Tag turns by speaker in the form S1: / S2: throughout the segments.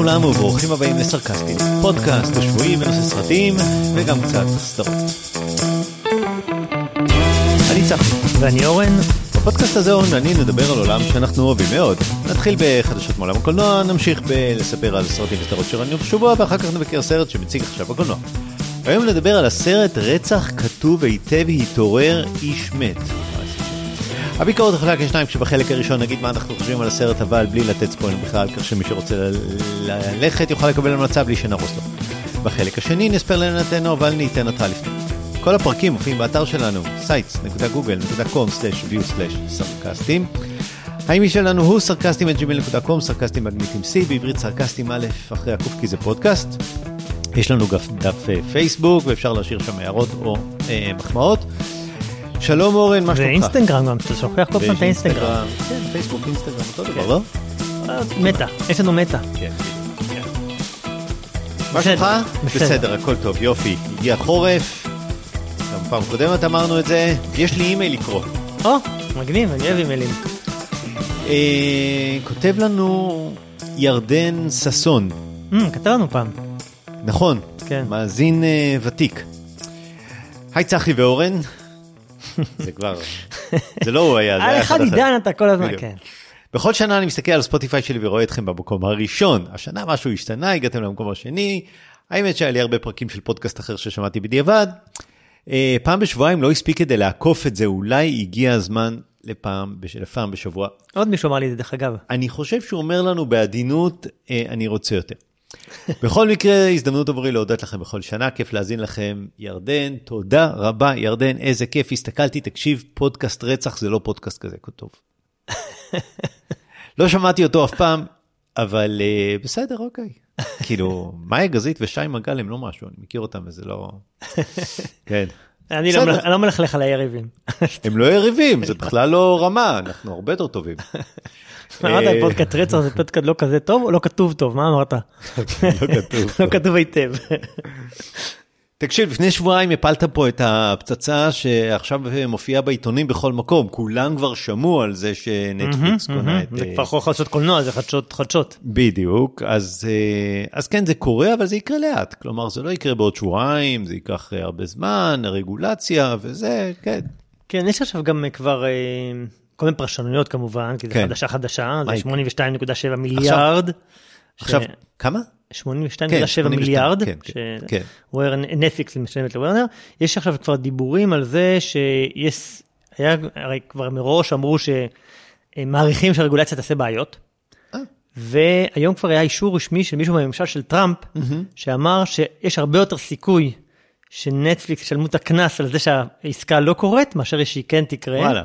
S1: לכולם וברוכים הבאים לסרקסטים, פודקאסט השבועי בנושא סרטים וגם קצת סדרות. אני צחי.
S2: ואני אורן.
S1: בפודקאסט הזה אורן ואני נדבר על עולם שאנחנו אוהבים מאוד. נתחיל בחדשות מעולם הקולנוע, נמשיך בלספר על סרטים וסדרות שראינו בשבוע, ואחר כך נבקר סרט שמציג עכשיו בקולנוע. היום נדבר על הסרט רצח כתוב היטב התעורר איש מת. הביקורת החלק לשניים, כשבחלק הראשון נגיד מה אנחנו חושבים על הסרט, אבל בלי לתת ספוילר בכלל, כך שמי שרוצה ללכת יוכל לקבל המלצה בלי שנרוס לו. בחלק השני נספר לנתנו, אבל ניתן אותה לפני. כל הפרקים מופיעים באתר שלנו, sites.google.com/view/סרקסטים. האימייל שלנו הוא sarcastim@gmail.com, סרקסטים מגניטים C, בעברית סרקסטים א' אחרי הקוף כי זה פודקאסט. יש לנו דף פייסבוק, ואפשר להשאיר שם הערות או מחמאות. שלום אורן, מה שלומך?
S2: ואינסטגרם גם, אתה שוכח כל פעם את האינסטגרם.
S1: כן, פייסבוק, אינסטגרם, אותו דבר, לא?
S2: מטה, יש לנו מטה.
S1: כן. מה שלומך? בסדר, הכל טוב, יופי. הגיע חורף, גם פעם קודמת אמרנו את זה, יש לי אימייל לקרוא.
S2: מגניב, אני אוהב אימיילים.
S1: כותב לנו ירדן ססון.
S2: כתב לנו פעם.
S1: נכון,
S2: כן.
S1: מאזין ותיק. היי צחי ואורן. זה כבר, זה לא הוא היה.
S2: על אחד עידן אתה כל הזמן, כן.
S1: בכל שנה אני מסתכל על ספוטיפיי שלי ורואה אתכם במקום הראשון. השנה משהו השתנה, הגעתם למקום השני. האמת שהיה לי הרבה פרקים של פודקאסט אחר ששמעתי בדיעבד. פעם בשבועיים לא הספיק כדי לעקוף את זה, אולי הגיע הזמן לפעם בשבוע.
S2: עוד מישהו אמר לי את זה דרך אגב.
S1: אני חושב שהוא אומר לנו בעדינות, אני רוצה יותר. בכל מקרה, הזדמנות עבורי להודות לכם בכל שנה, כיף להזין לכם. ירדן, תודה רבה ירדן, איזה כיף, הסתכלתי, תקשיב, פודקאסט רצח זה לא פודקאסט כזה כתוב. לא שמעתי אותו אף פעם, אבל בסדר, אוקיי. כאילו, מאיה גזית ושי מגל הם לא משהו, אני מכיר אותם וזה לא... כן.
S2: אני לא מלכלך על היריבים.
S1: הם לא יריבים, זה בכלל לא רמה, אנחנו הרבה יותר טובים.
S2: אמרת, פודקאסט רצח זה פודקאסט לא כזה טוב או לא כתוב טוב? מה אמרת? לא כתוב היטב.
S1: תקשיב, לפני שבועיים הפלת פה את הפצצה שעכשיו מופיעה בעיתונים בכל מקום. כולם כבר שמעו על זה שנטפליקס קונה את...
S2: זה כבר חדשות קולנוע, זה חדשות.
S1: בדיוק, אז כן, זה קורה, אבל זה יקרה לאט. כלומר, זה לא יקרה בעוד שבועיים, זה ייקח הרבה זמן, הרגולציה וזה, כן.
S2: כן, יש עכשיו גם כבר... כל מיני פרשנויות כמובן, כי זה חדשה, זה 82.7 מיליארד.
S1: עכשיו, כמה?
S2: 82.7 מיליארד, שנטפליקס משלמת לוורנר. יש עכשיו כבר דיבורים על זה שיש, הרי כבר מראש אמרו שמעריכים שהרגולציה תעשה בעיות, והיום כבר היה אישור רשמי של מישהו מהממשל של טראמפ, שאמר שיש הרבה יותר סיכוי שנטפליקס ישלמו את הכנס על זה שהעסקה לא קורית, מאשר שהיא כן תקרה. וואלה.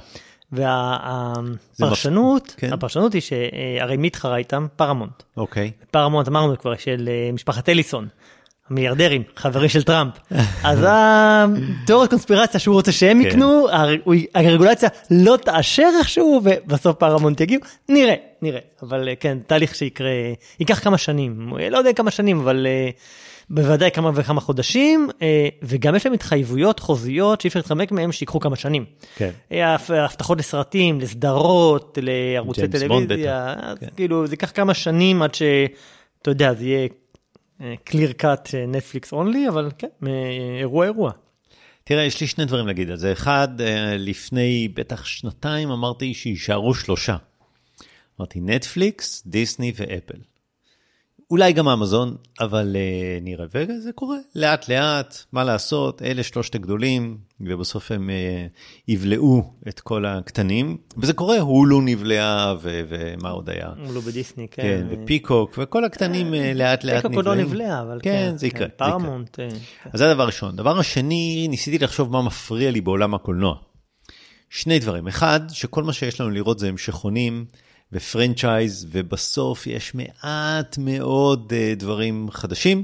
S2: והפרשנות היא שהרי מי התחרה איתם? פרמונט.
S1: אוקיי.
S2: פרמונט אמרנו כבר של משפחת אליסון, המיליארדרים, חברים של טראמפ. אז התיאוריות קונספירציה שהוא רוצה שהם יקנו, הרגולציה לא תאשר איכשהו, ובסוף פרמונט יגיעו. נראה. אבל כן, תהליך שיקרה, ייקח כמה שנים. לא יודע כמה שנים, אבל... בוודאי כמה וכמה חודשים, וגם יש להם התחייבויות חוזיות שאי אפשר להתחמק מהם שיקחו כמה שנים. כן. הבטחות לסרטים, לסדרות, לערוצי טלוויזיה, כאילו זה ייקח כמה שנים עד שאתה יודע, זה יהיה clear cut Netflix only, אבל כן, אירוע.
S1: תראה, יש לי שני דברים להגיד על זה. אחד, לפני בטח שנתיים אמרתי שישארו 3. אמרתי נטפליקס, דיסני ואפל. אולי גם אמזון, אבל נראה, וזה קורה לאט לאט, מה לעשות, אלה 3 הגדולים, ובסוף הם יבלעו את כל הקטנים, וזה קורה, הולו נבלעה, ומה עוד היה?
S2: הולו בדיסני, כן.
S1: כן, ופיקוק, וכל הקטנים לאט לאט נבלעים.
S2: פיקוק עוד לא נבלעה, אבל
S1: כן, זה יקרה.
S2: פרמונט.
S1: אז זה הדבר הראשון. דבר השני, ניסיתי לחשוב מה מפריע לי בעולם הקולנוע. 2 דברים. אחד, שכל מה שיש לנו לראות זה המשכונים, ופרנצ'ייז, ובסוף יש מעט מאוד דברים חדשים,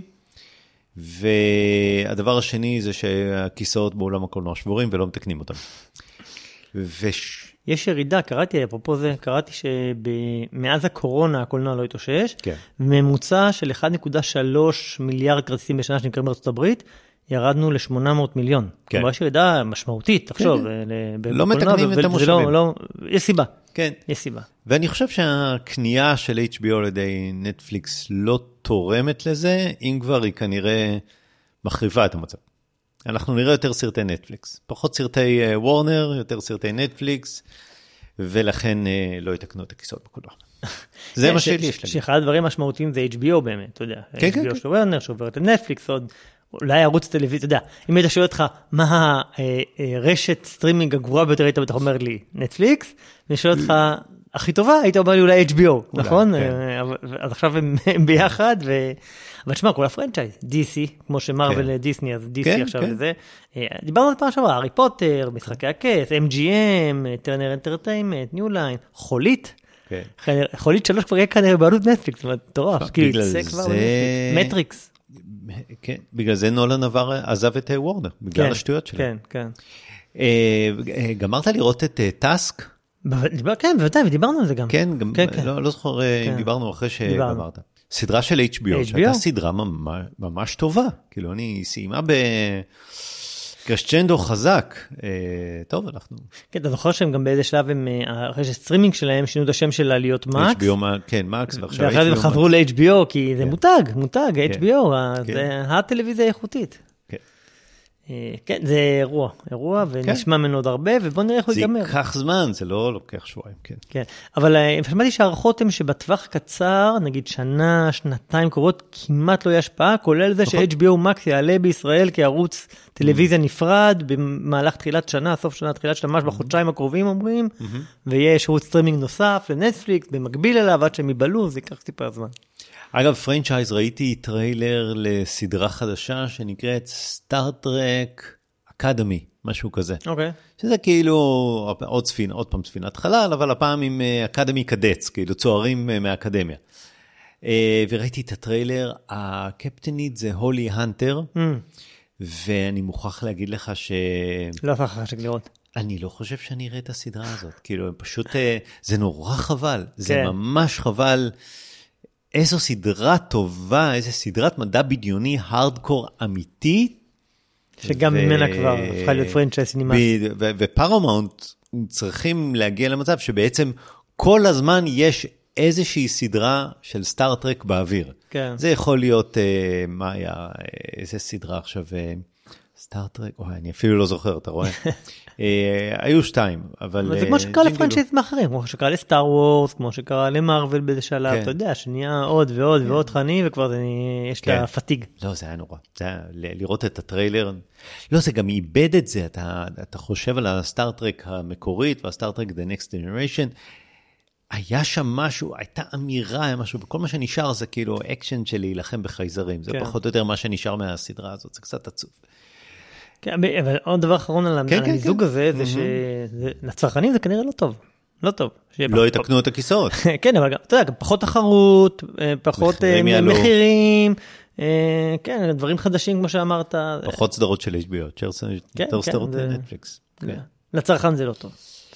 S1: והדבר השני זה שהכיסאות בעולם הקולנוע שבורים ולא מתקנים אותם.
S2: יש ירידה, קראתי שמאז הקורונה הקולנוע לא התאושש, ממוצע של 1.3 מיליארד כרטיסים בשנה שנקראים בארצות הברית, ירדנו ל-800 מיליון. כלומר, יש ירידה משמעותית, תחשוב.
S1: לא מתקנים את המושבים.
S2: יש סיבה.
S1: כן.
S2: יש סיבה.
S1: ואני חושב שהקנייה של HBO על ידי נטפליקס לא תורמת לזה, אם כבר היא כנראה מחריבה את המצב. אנחנו נראה יותר סרטי נטפליקס, פחות סרטי וורנר, יותר סרטי נטפליקס, ולכן לא יתקנו את הכיסאות בקולנוע. זה מה שלי יש להגיד.
S2: שאחד הדברים משמעותיים זה HBO באמת, אתה יודע.
S1: כן, כן.
S2: HBO של וורנר, שעוברת לנטפליקס, עוד אולי ערוץ טלוויזיה, אתה יודע, אם היית שואל אותך מה הרשת סטרימינג הגבוהה ביותר, היית בטח אומר לי נטפליקס, ואני שואל אותך, הכי טובה, היית אומר לי אולי HBO, נכון? אז עכשיו הם ביחד, אבל תשמע, כל הפרנצ'ייז, DC, כמו שמרוול דיסני, אז DC עכשיו לזה. דיברנו על פעם שעברה, הארי פוטר, משחקי הכס, MGM, טרנר אנטרטיימנט, ניו ליין, חולית. חולית 3 כבר יהיה כנראה בעלות נטפליקס, זאת אומרת, תורף, כאילו יצא כבר מטריקס.
S1: כן, בגלל זה נולן עזב את וורנר, בגלל השטויות שלו.
S2: כן, כן.
S1: גמרת לראות את טאסק?
S2: כן, בוודאי, ודיברנו על זה גם.
S1: כן, לא זוכר אם דיברנו אחרי שגמרת. סדרה של HBO, שהייתה סדרה ממש טובה, כאילו אני סיימה בקרשצ'נדו חזק. טוב, אנחנו...
S2: כן, אתה זוכר שהם גם באיזה שלב, אחרי שסטרימינג שלהם שינו את השם שלה להיות מקס.
S1: HBO, כן, מקס, ועכשיו
S2: ואחרי זה הם חברו ל-HBO, כי זה מותג, HBO, זה הטלוויזיה האיכותית. כן, זה אירוע, ונשמע ממנו עוד הרבה, ובוא נראה איך הוא ייגמר.
S1: זה ייקח זמן, זה לא לוקח שבועיים, כן.
S2: כן, אבל שמעתי שהערכות הן שבטווח קצר, נגיד שנה, שנתיים קרובות, כמעט לא יהיה השפעה, כולל זה ש-HBO Max יעלה בישראל כערוץ טלוויזיה נפרד, במהלך תחילת שנה, סוף שנה, תחילת שנה, ממש בחודשיים הקרובים אומרים, ויהיה שירות סטרימינג נוסף לנטפליקס, במקביל אליו, עד שהם יבלו, זה ייקח טיפה זמן.
S1: אגב, פרנצ'ייז, ראיתי טריילר לסדרה חדשה שנקראת סטארטרק אקדמי, משהו כזה.
S2: אוקיי.
S1: שזה כאילו עוד פעם ספינת חלל, אבל הפעם עם אקדמי קדץ, כאילו צוערים מהאקדמיה. וראיתי את הטריילר, הקפטנית זה הולי הנטר, ואני מוכרח להגיד לך
S2: לא צריך חשק לראות.
S1: אני לא חושב שאני אראה את הסדרה הזאת, כאילו פשוט, זה נורא חבל, זה ממש חבל, איזו סדרה טובה, איזו סדרת מדע בדיוני, הארדקור אמיתי.
S2: שגם ממנה כבר הפכה להיות פרנצ'ייז נמאס.
S1: ופרמאונט צריכים להגיע למצב שבעצם כל הזמן יש איזושהי סדרה של סטארטרק באוויר.
S2: כן.
S1: זה יכול להיות, מה היה, איזה סדרה עכשיו, סטארטרק, אני אפילו לא זוכר, אתה רואה? היו 2, אבל...
S2: זה כמו שקרה לפרנצ'ייזים אחרים, כמו שקרה לסטאר וורס, כמו שקרה למרוול באיזה שלב, אתה יודע, שנייה עוד ועוד ועוד תכנים, וכבר יש את הפתיג.
S1: לא, זה היה נורא. זה היה לראות את הטריילר. לא, זה גם איבד את זה, אתה חושב על הסטארטרק המקורית, והסטארטרק The Next Generation, היה שם משהו, הייתה אמירה, היה משהו, וכל מה שנשאר זה כאילו אקשן של להילחם בחייזרים, זה פחות או יותר מה שנשאר מהסדרה הזאת, זה קצת עצוב.
S2: כן, אבל עוד דבר אחרון על המיזוג הזה, זה שלצרכנים זה כנראה לא טוב. לא טוב.
S1: לא יתקנו את הכיסאות.
S2: כן, אבל אתה יודע, פחות תחרות, פחות מחירים, כן, דברים חדשים כמו שאמרת.
S1: פחות סדרות של HBO, יותר סדרות נטפליקס.
S2: לצרכן זה לא טוב.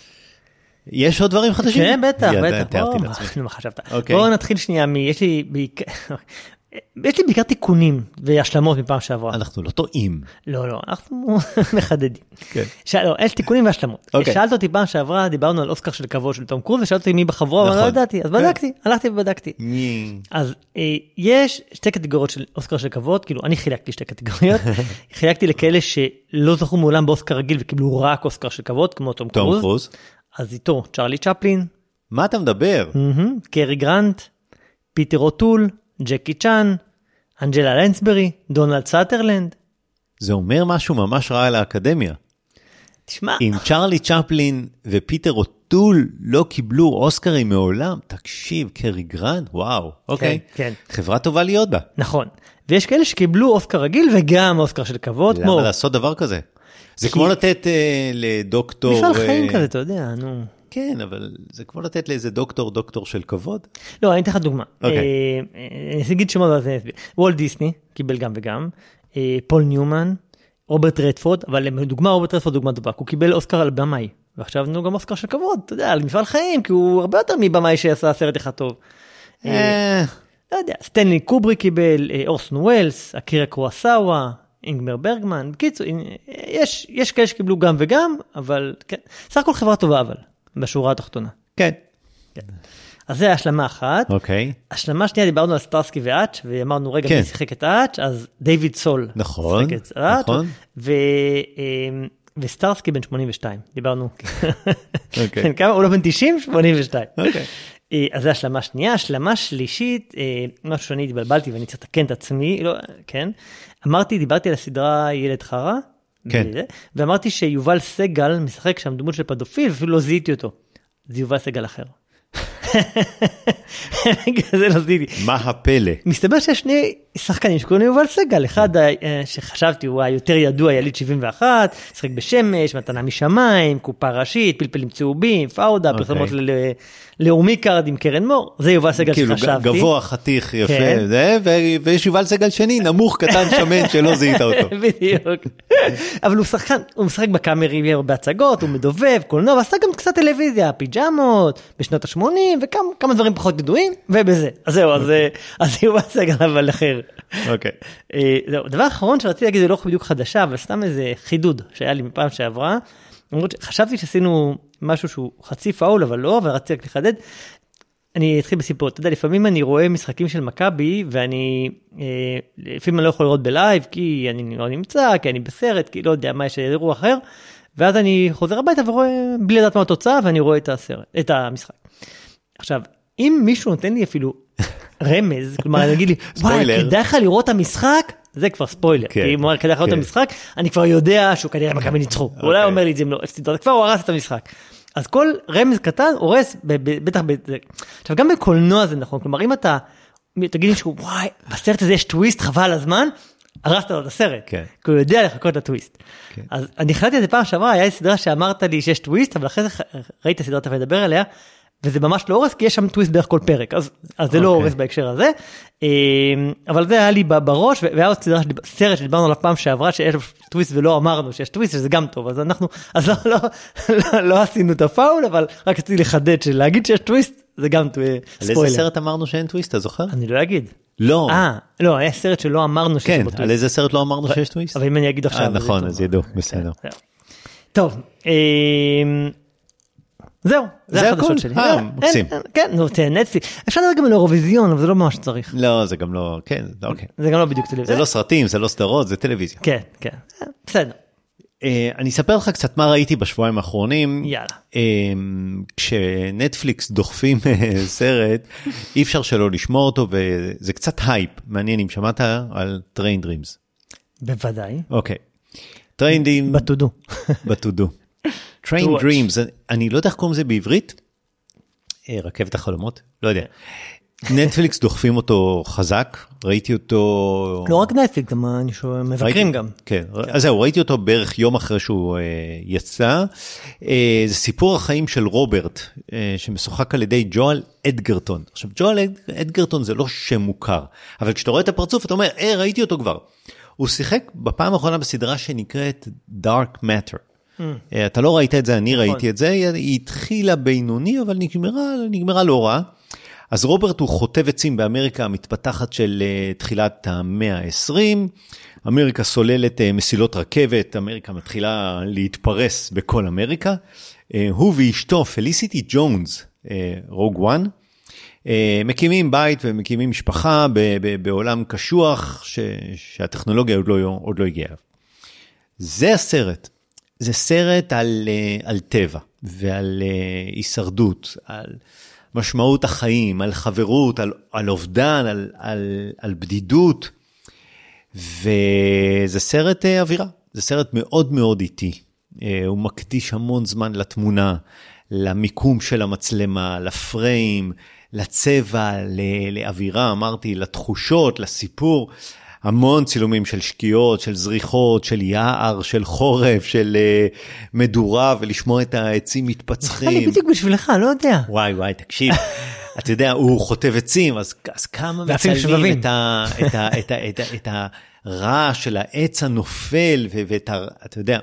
S1: יש עוד דברים חדשים?
S2: כן, בטח, בטח.
S1: תיארתי לעצמי.
S2: מה חשבת? בואו נתחיל שנייה, יש לי בעיקר תיקונים והשלמות מפעם שעברה.
S1: אנחנו לא טועים.
S2: לא, אנחנו מחדדים. לא, יש תיקונים והשלמות. שאלת אותי פעם שעברה, דיברנו על אוסקר של כבוד של תום קרוז, ושאלת אותי מי בחברו, אבל לא ידעתי, אז בדקתי, הלכתי ובדקתי. אז יש 2 קטגוריות של אוסקר של כבוד, כאילו אני חילקתי 2 קטגוריות, חילקתי לכאלה שלא זכו מעולם באוסקר רגיל, וקיבלו רק אוסקר של כבוד, כמו תום קרוז. אז איתו, צ'רלי צ'פלין.
S1: מה אתה מדבר?
S2: קרי גרנט, פיטר אוטול, ג'קי צ'אן, אנג'לה לנסברי, דונלד סאטרלנד.
S1: זה אומר משהו ממש רע על האקדמיה.
S2: תשמע.
S1: אם צ'רלי צ'פלין ופיטר אוטול לא קיבלו אוסקרים מעולם, תקשיב, קרי גרנט, וואו, אוקיי.
S2: כן.
S1: חברה טובה להיות בה.
S2: נכון. ויש כאלה שקיבלו אוסקר רגיל וגם אוסקר של כבוד.
S1: למה לעשות דבר כזה? זה כמו לתת לדוקטור...
S2: מפעל חיים כזה, אתה יודע, נו.
S1: כן, אבל זה כמו לתת לאיזה דוקטור של כבוד.
S2: לא, אני אתן לך דוגמה. אני אגיד שמות, וולט דיסני, קיבל גם וגם, פול ניומן, רוברט רדפורד, אבל לדוגמה, רוברט רדפורד דוגמה טובה, הוא קיבל אוסקר על במאי, ועכשיו נו גם אוסקר של כבוד, אתה יודע, על מפעל חיים, כי הוא הרבה יותר מבמאי שעשה סרט אחד טוב. לא יודע, סטנלי קובריק קיבל, אורסון ווילס, אקירה קורוסאווה, אינגמר ברגמן, בקיצור, יש כאלה שקיבלו גם וגם, אבל כן, סך הכל חברה טובה אבל. בשורה התחתונה.
S1: כן.
S2: אז זה השלמה אחת.
S1: אוקיי.
S2: השלמה שנייה, דיברנו על סטארסקי ואץ', ואמרנו, רגע, מי שיחק את האץ', אז דיוויד סול.
S1: נכון, נכון.
S2: וסטארסקי בן 82, דיברנו. כמה? הוא לא בן 90? 82. אז זה השלמה שנייה. השלמה שלישית, משהו שאני התבלבלתי ואני צריך לתקן את עצמי, כן. דיברתי על הסדרה ילד חרא, ואמרתי שיובל סגל משחק שם דמות של פדופיל, ואפילו לא זיהיתי אותו. זה יובל סגל אחר. זה לא זיהיתי.
S1: מה הפלא?
S2: מסתבר שיש שני שחקנים שקוראים יובל סגל, אחד שחשבתי הוא היותר ידוע, יליד 71, שחק בשמש, מתנה משמיים, קופה ראשית, פלפלים צהובים, פאודה, פרסומות לאומי קארד עם קרן מור, זה יובל סגל שחשבתי.
S1: כאילו גבוה, חתיך, יפה, ויש יובל סגל שני, נמוך, קטן, שמן, שלא זיהית אותו.
S2: בדיוק. אבל הוא משחק בקאמרים, בהצגות, הוא מדובב, קולנוע, ועשה גם קצת טלוויזיה, פיג'מות, בשנות ה-80, וכמה דברים פחות ידועים, ובזה. אז זהו, אז יובל סגל אבל אחר.
S1: אוקיי.
S2: זהו, דבר אחרון שרציתי להגיד, זה לא בדיוק חדשה, אבל סתם איזה חידוד שהיה לי מפעם שעברה. חשבתי שעשינו משהו שהוא חצי פאול, אבל לא, ורציתי רק לחדד. אני אתחיל בסיפור, אתה יודע, לפעמים אני רואה משחקים של מכבי, ואני, לפעמים אני לא יכול לראות בלייב, כי אני לא נמצא, כי אני בסרט, כי לא יודע מה יש אירוע אחר, ואז אני חוזר הביתה ורואה, בלי לדעת מה התוצאה, ואני רואה את המשחק. עכשיו, אם מישהו נותן לי אפילו רמז, כלומר, נגיד לי, וואי, כדאי לך לראות את המשחק? זה כבר ספוילר, כי אם הוא אומר, כדאי לך לראות את המשחק, אני כבר יודע שהוא כנראה מכבי ניצחו. אולי הוא אומר לי את זה אם לא, כבר הוא הרס את המשחק. אז כל רמז קטן הורס, בטח בזה. עכשיו, גם בקולנוע זה נכון, כלומר, אם אתה תגיד לי שהוא, וואי, בסרט הזה יש טוויסט, חבל הזמן, הרסת לו את הסרט, כי הוא יודע לחכות לטוויסט. אז אני החלטתי את זה פעם שעברה, היה סדרה שאמרת לי שיש טוויסט, אבל אחרי זה ראית הסדרה אתה מדבר עליה, וזה ממש לא הורס, כי יש שם טוויסט בערך כל פרק, אז זה לא הורס בהקשר הזה, אבל זה היה לי בראש, והיה עוד סרט שדיברנו עליו פעם שעברה, שיש טוויסט ולא אמרנו שיש טוויסט, שזה גם טוב, אז אנחנו, אז לא עשינו את הפאול, אבל רק רציתי לחדד, שלהגיד שיש טוויסט, זה גם ספוילר.
S1: על איזה סרט אמרנו שאין טוויסט, אתה זוכר?
S2: אני לא אגיד.
S1: לא.
S2: לא, היה סרט שלא אמרנו שיש טוויסט.
S1: כן, על איזה סרט לא אמרנו שיש טוויסט?
S2: אבל אם אני אגיד עכשיו.
S1: נכון, אז ידעו, בסדר.
S2: טוב, זהו, זה החדשות שלי.
S1: מקסים.
S2: כן, נו, נטפליקס. אפשר לדבר גם על אירוויזיון, אבל זה לא ממש צריך.
S1: לא, זה גם לא, כן, אוקיי.
S2: זה גם לא בדיוק טלוויזיה.
S1: זה לא סרטים, זה לא סדרות, זה טלוויזיה.
S2: כן, כן, בסדר.
S1: אני אספר לך קצת מה ראיתי בשבועיים האחרונים.
S2: יאללה.
S1: כשנטפליקס דוחפים סרט, אי אפשר שלא לשמור אותו, וזה קצת הייפ. מעניין אם שמעת על Train Dreams.
S2: בוודאי.
S1: אוקיי. Train Dreams.
S2: בתודו.
S1: בתודו. Train Dreams, אני לא יודע איך קוראים זה בעברית, רכבת החלומות, לא יודע. נטפליקס דוחפים אותו חזק, ראיתי אותו...
S2: לא רק נטפליקס, אני מבקרים גם.
S1: כן, אז זהו, ראיתי אותו בערך יום אחרי שהוא יצא. זה סיפור החיים של רוברט, שמשוחק על ידי ג'ואל אדגרטון. עכשיו, ג'ואל אדגרטון זה לא שם מוכר, אבל כשאתה רואה את הפרצוף, אתה אומר, ראיתי אותו כבר. הוא שיחק בפעם האחרונה בסדרה שנקראת Dark Matter. אתה לא ראית את זה, אני ראיתי את זה, היא התחילה בינוני, אבל נגמרה לא רע. אז רוברט הוא חוטב עצים באמריקה המתפתחת של תחילת המאה ה-20, אמריקה סוללת מסילות רכבת, אמריקה מתחילה להתפרס בכל אמריקה, הוא ואשתו פליסיטי ג'ונס, רוג וואן, מקימים בית ומקימים משפחה בעולם קשוח שהטכנולוגיה עוד לא הגיעה. זה הסרט. זה סרט על טבע ועל הישרדות, על משמעות החיים, על חברות, על אובדן, על בדידות, וזה סרט אווירה, זה סרט מאוד מאוד איטי, הוא מקדיש המון זמן לתמונה, למיקום של המצלמה, לפריים, לצבע, לאווירה, אמרתי, לתחושות, לסיפור, המון צילומים של שקיעות, של זריחות, של יער, של חורף, של מדורה, ולשמוע את העצים מתפצחים.
S2: אני בדיוק בשבילך, לא יודע.
S1: וואי, תקשיב. אתה יודע, הוא חוטב עצים, אז כמה מצלמים את הרעש של העץ הנופל, ואתה יודע.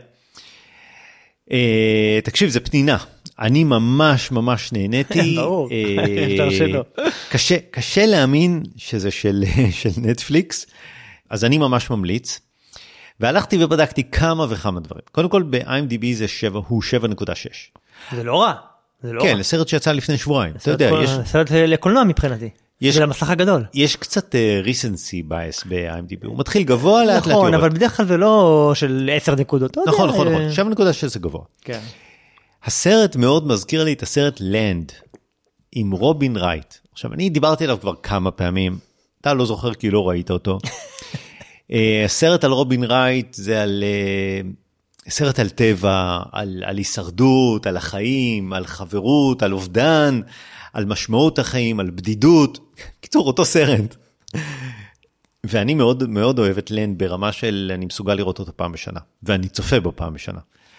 S1: תקשיב, זה פנינה. אני ממש נהניתי.
S2: ברור, אפשר שלא.
S1: קשה להאמין שזה של נטפליקס. אז אני ממש ממליץ, והלכתי ובדקתי כמה וכמה דברים. קודם כל, ב-IMDb הוא 7.6.
S2: זה לא רע. זה לא
S1: כן,
S2: רע.
S1: לסרט שיצא לפני שבועיים. אתה יודע, יש...
S2: סרט לקולנוע מבחינתי.
S1: יש-
S2: זה למסך הגדול.
S1: יש קצת recency bias ב-IMDb, הוא מתחיל גבוה, לאט לאט יורד.
S2: נכון, אבל בדרך כלל זה לא של 10 נקודות. אתה יודע,
S1: נכון, נכון, נכון, 7.6 זה גבוה.
S2: כן.
S1: הסרט מאוד מזכיר לי את הסרט לנד, עם רובין רייט. עכשיו, אני דיברתי עליו כבר כמה פעמים, אתה לא זוכר כי לא ראית אותו. הסרט על רובין רייט זה על... סרט על טבע, על הישרדות, על החיים, על חברות, על אובדן, על משמעות החיים, על בדידות. קיצור, אותו סרט. ואני מאוד מאוד אוהב את לנד ברמה של אני מסוגל לראות אותו פעם בשנה, ואני צופה בו פעם בשנה.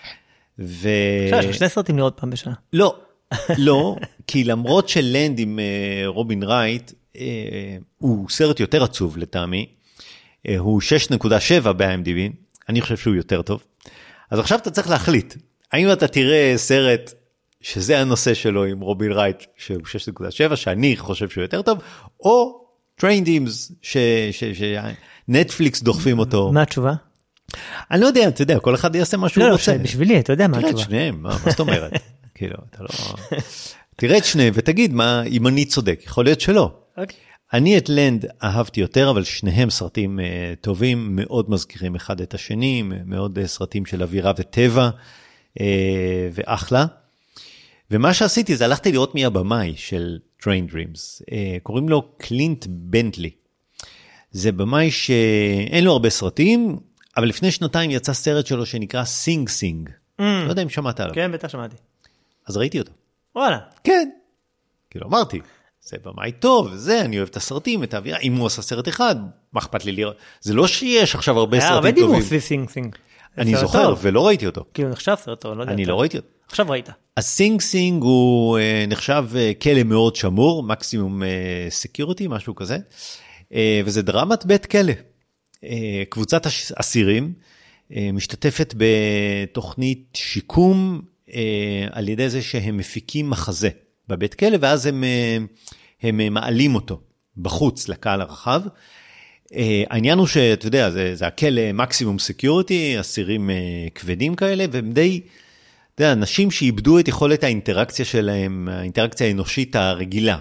S2: יש 2 סרטים לראות פעם בשנה.
S1: לא, לא, כי למרות שלנד עם רובין רייט, הוא סרט יותר עצוב לטעמי, הוא 6.7 ב-IMDb, אני חושב שהוא יותר טוב. אז עכשיו אתה צריך להחליט, האם אתה תראה סרט שזה הנושא שלו עם רובין רייט, שהוא 6.7, שאני חושב שהוא יותר טוב, או טריינדימס, שנטפליקס דוחפים אותו.
S2: מה התשובה?
S1: אני לא יודע, אתה יודע, כל אחד יעשה מה שהוא רוצה.
S2: לא, בשבילי, אתה יודע מה
S1: תראה את
S2: התשובה.
S1: שניהם, מה זאת אומרת? כאילו, אתה לא... תראה את שניהם ותגיד מה, אם אני צודק, יכול להיות שלא.
S2: אוקיי.
S1: אני את לנד אהבתי יותר, אבל שניהם סרטים טובים, מאוד מזכירים אחד את השני, מאוד סרטים של אווירה וטבע, ואחלה. ומה שעשיתי זה הלכתי לראות מי הבמאי של Train Dreams, קוראים לו קלינט בנטלי. זה במאי שאין לו הרבה סרטים, אבל לפני 2 יצא סרט שלו שנקרא סינג סינג. לא יודע אם שמעת עליו.
S2: כן, בטח שמעתי.
S1: אז ראיתי אותו.
S2: וואלה.
S1: כן. כאילו אמרתי, זה במאי טוב, זה, אני אוהב את הסרטים, את האווירה. אם הוא עשה סרט אחד, מה אכפת לי לראות? זה לא שיש עכשיו הרבה סרטים טובים.
S2: הרבה דימוס סינג סינג.
S1: אני זוכר, ולא ראיתי אותו.
S2: כאילו נחשב סרט טוב, לא יודע.
S1: אני לא ראיתי אותו.
S2: עכשיו ראית.
S1: אז סינג סינג הוא נחשב כלא מאוד שמור, מקסימום סקיוריטי, משהו כזה, וזה דרמת בית כלא. קבוצת אסירים משתתפת בתוכנית שיקום על ידי זה שהם מפיקים מחזה בבית כלא, ואז הם מעלים אותו בחוץ לקהל הרחב. העניין הוא שאתה יודע, זה הכלא מקסימום סקיוריטי, אסירים כבדים כאלה, והם די... אתה יודע, אנשים שאיבדו את יכולת האינטראקציה שלהם, האינטראקציה האנושית הרגילה.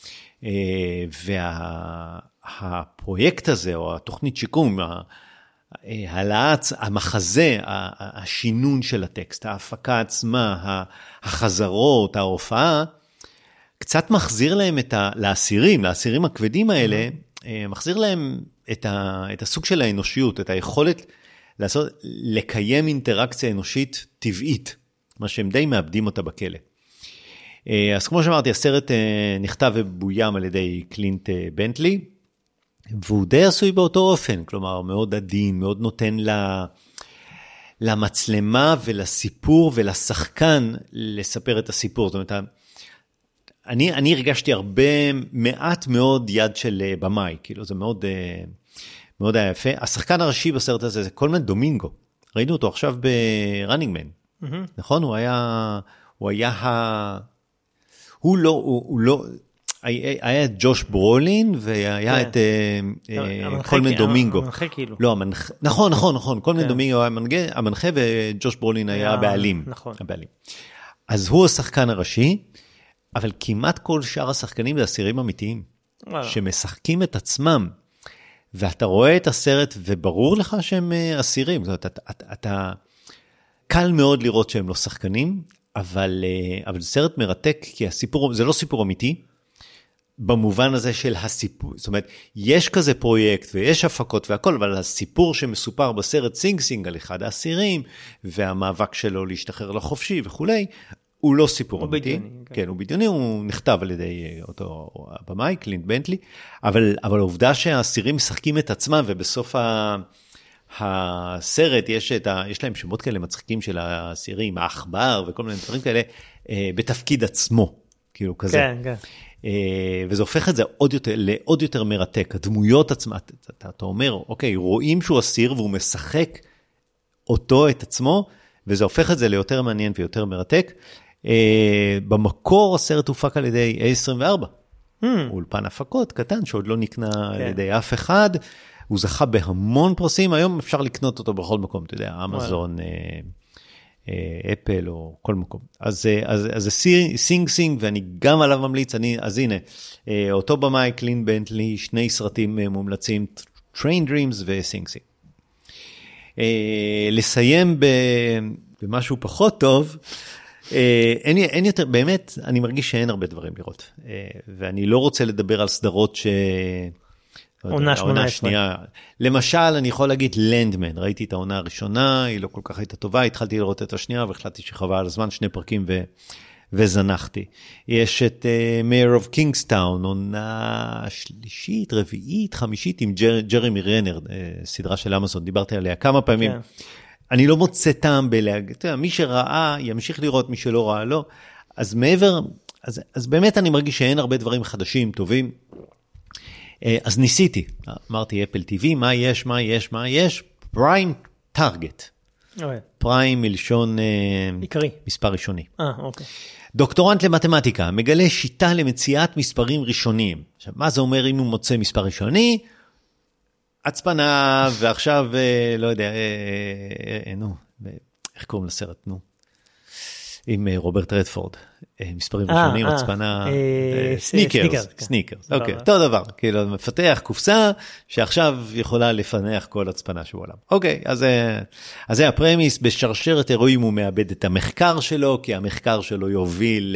S1: והפרויקט הזה, או התוכנית שיקום, העלאת המחזה, השינון של הטקסט, ההפקה עצמה, החזרות, ההופעה, קצת מחזיר להם לאסירים הכבדים האלה, מחזיר להם את הסוג של האנושיות, את היכולת לקיים אינטראקציה אנושית טבעית. מה שהם די מאבדים אותה בכלא. אז כמו שאמרתי, הסרט נכתב ובוים על ידי קלינט בנטלי, והוא די עשוי באותו אופן, כלומר מאוד עדין, מאוד נותן למצלמה ולסיפור ולשחקן לספר את הסיפור. זאת אומרת, אני הרגשתי מעט מאוד יד של במאי, כאילו זה מאוד, מאוד היה יפה. השחקן הראשי בסרט הזה זה קולמן דומינגו, ראינו אותו עכשיו ב-Running Man. נכון? הוא לא, היה את ג'וש ברולין, והיה את קולמן דומינגו.
S2: המנחה כאילו.
S1: לא, נכון, קולמן דומינגו היה המנחה, וג'וש ברולין היה הבעלים.
S2: נכון.
S1: אז הוא השחקן הראשי, אבל כמעט כל שאר השחקנים זה אסירים אמיתיים, שמשחקים את עצמם, ואתה רואה את הסרט, וברור לך שהם אסירים, זאת אומרת, אתה... קל מאוד לראות שהם לא שחקנים, אבל זה סרט מרתק, כי הסיפור, זה לא סיפור אמיתי, במובן הזה של הסיפור, זאת אומרת, יש כזה פרויקט, ויש הפקות והכל, אבל הסיפור שמסופר בסרט סינג סינג על אחד האסירים, והמאבק שלו להשתחרר לחופשי וכולי, הוא לא סיפור אמיתי. כן, הוא בדיוני, הוא נכתב על ידי אותו הבמאי, קלינט בנטלי, אבל העובדה שהאסירים משחקים את עצמם, ובסוף הסרט יש להם שמות כאלה מצחיקים של האסירים, האחבר וכל מיני דברים כאלה, בתפקיד עצמו, כאילו כזה.
S2: כן, כן.
S1: וזה הופך את זה לעוד יותר מרתק. הדמויות עצמה, אתה אומר, אוקיי, רואים שהוא אסיר והוא משחק אותו, את עצמו, וזה הופך את זה ליותר מעניין ויותר מרתק. במקור הסרט הופק על ידי A24, אולפן הפקות קטן שעוד לא נקנה על ידי אף אחד, הוא זכה בהמון פרסים, היום אפשר לקנות אותו בכל מקום, אתה יודע, אמזון, אפל או כל מקום. אז זה סינג סינג, ואני גם עליו ממליץ, אז הנה, אותו במאי, קלין בנטלי, 2 סרטים מומלצים, Train Dreams וסינג סינג. לסיים במשהו פחות טוב, אין יותר, באמת, אני מרגיש שאין הרבה דברים לראות, ואני לא רוצה לדבר על סדרות
S2: עונה 18.
S1: למשל, אני יכול להגיד לנדמן, ראיתי את העונה הראשונה, היא לא כל כך הייתה טובה, התחלתי לראות את השנייה, והחלטתי שחבל על הזמן, 2 פרקים וזנחתי. יש את Mayor of Kingstown, עונה שלישית, רביעית, חמישית, עם ג'רמי רנר, סדרה של אמזון, דיברתי עליה כמה פעמים. אני לא מוצא טעם בלהגיד, מי שראה ימשיך לראות, מי שלא ראה לא. אז מעבר, אז באמת אני מרגיש שאין הרבה דברים חדשים, טובים. אז ניסיתי, אמרתי אפל TV, מה יש? פריים טארגט. פריים מלשון
S2: עיקרי.
S1: מספר ראשוני.
S2: אוקיי.
S1: דוקטורנט למתמטיקה, מגלה שיטה למציאת מספרים ראשוניים. עכשיו, מה זה אומר אם הוא מוצא מספר ראשוני? הצפנה, ועכשיו, לא יודע, איך קוראים לסרט, עם רוברט רדפורד, מספרים ראשונים, הצפנה, סניקרס, אוקיי, אותו דבר, כאילו מפתח קופסה, שעכשיו יכולה לפנח כל הצפנה שבעולם. אוקיי, אז זה הפרמיס, בשרשרת אירועים הוא מאבד את המחקר שלו, כי המחקר שלו יוביל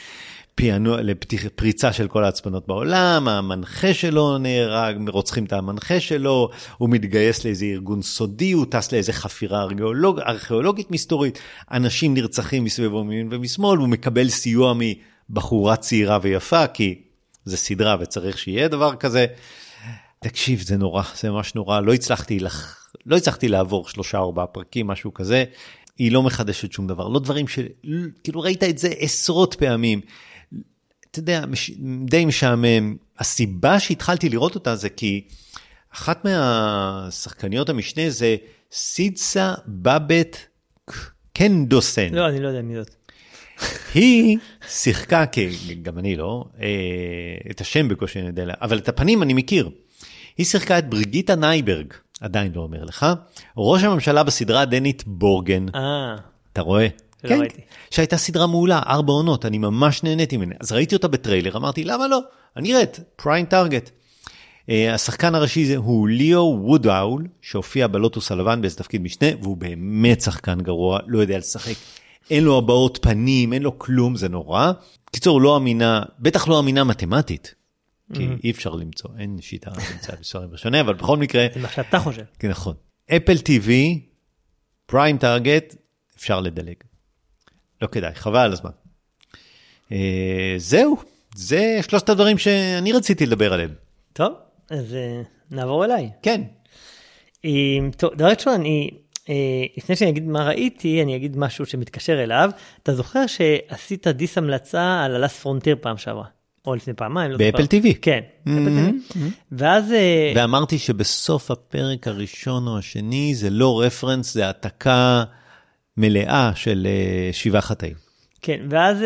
S1: לפריצה של כל ההצפנות בעולם, המנחה שלו נהרג, רוצחים את המנחה שלו, הוא מתגייס לאיזה ארגון סודי, הוא טס לאיזה חפירה ארכיאולוגית מסתורית, אנשים נרצחים מסביבו מימין ומשמאל, הוא מקבל סיוע מבחורה צעירה ויפה, כי זה סדרה וצריך שיהיה דבר כזה. תקשיב, זה נורא, זה ממש נורא, לא הצלחתי לעבור 3-4 פרקים, משהו כזה, היא לא מחדשת שום דבר, לא דברים כאילו ראית את זה עשרות פעמים, אתה יודע, די משעמם. הסיבה שהתחלתי לראות אותה זה כי אחת מהשחקניות המשנה זה סידסה בבת קנדוסן.
S2: לא, אני לא יודע מי זאת.
S1: היא שיחקה, גם אני לא, את השם בקושי אני יודע, אבל את הפנים אני מכיר. היא שיחקה את בריגיטה נייברג, עדיין לא אומר לך, ראש הממשלה בסדרה הדנית בורגן. אתה רואה? כן, שהייתה סדרה מעולה, 4 עונות, אני ממש נהניתי ממנה. אז ראיתי אותה בטריילר, אמרתי, למה לא? אני ראית, פריים טארגט. השחקן הראשי הוא ליאו וודאול, שהופיע בלוטוס הלבן באיזה תפקיד משנה, והוא באמת שחקן גרוע, לא יודע לשחק, אין לו הבעות פנים, אין לו כלום, זה נורא. קיצור, לא אמינה, בטח לא אמינה מתמטית, כי אי אפשר למצוא, אין שיטה למצוא בספרים ראשונים, אבל בכל מקרה...
S2: זה מה שאתה חושב.
S1: כן, נכון. אפל TV, פריים טארגט, אפשר לדלג. לא כדאי, חבל על הזמן. זהו, זה 3 הדברים שאני רציתי לדבר עליהם.
S2: טוב, אז נעבור אליי.
S1: כן.
S2: טוב, דבר ראשון, לפני שאני אגיד מה ראיתי, אני אגיד משהו שמתקשר אליו. אתה זוכר שעשית דיס המלצה על הלאסט פרונטיר פעם שעברה? או לפני פעמיים, לא זוכר.
S1: באפל TV.
S2: כן, באפל TV. ואז...
S1: ואמרתי שבסוף הפרק הראשון או השני, זה לא רפרנס, זה העתקה מלאה של 7 חטאים.
S2: כן, ואז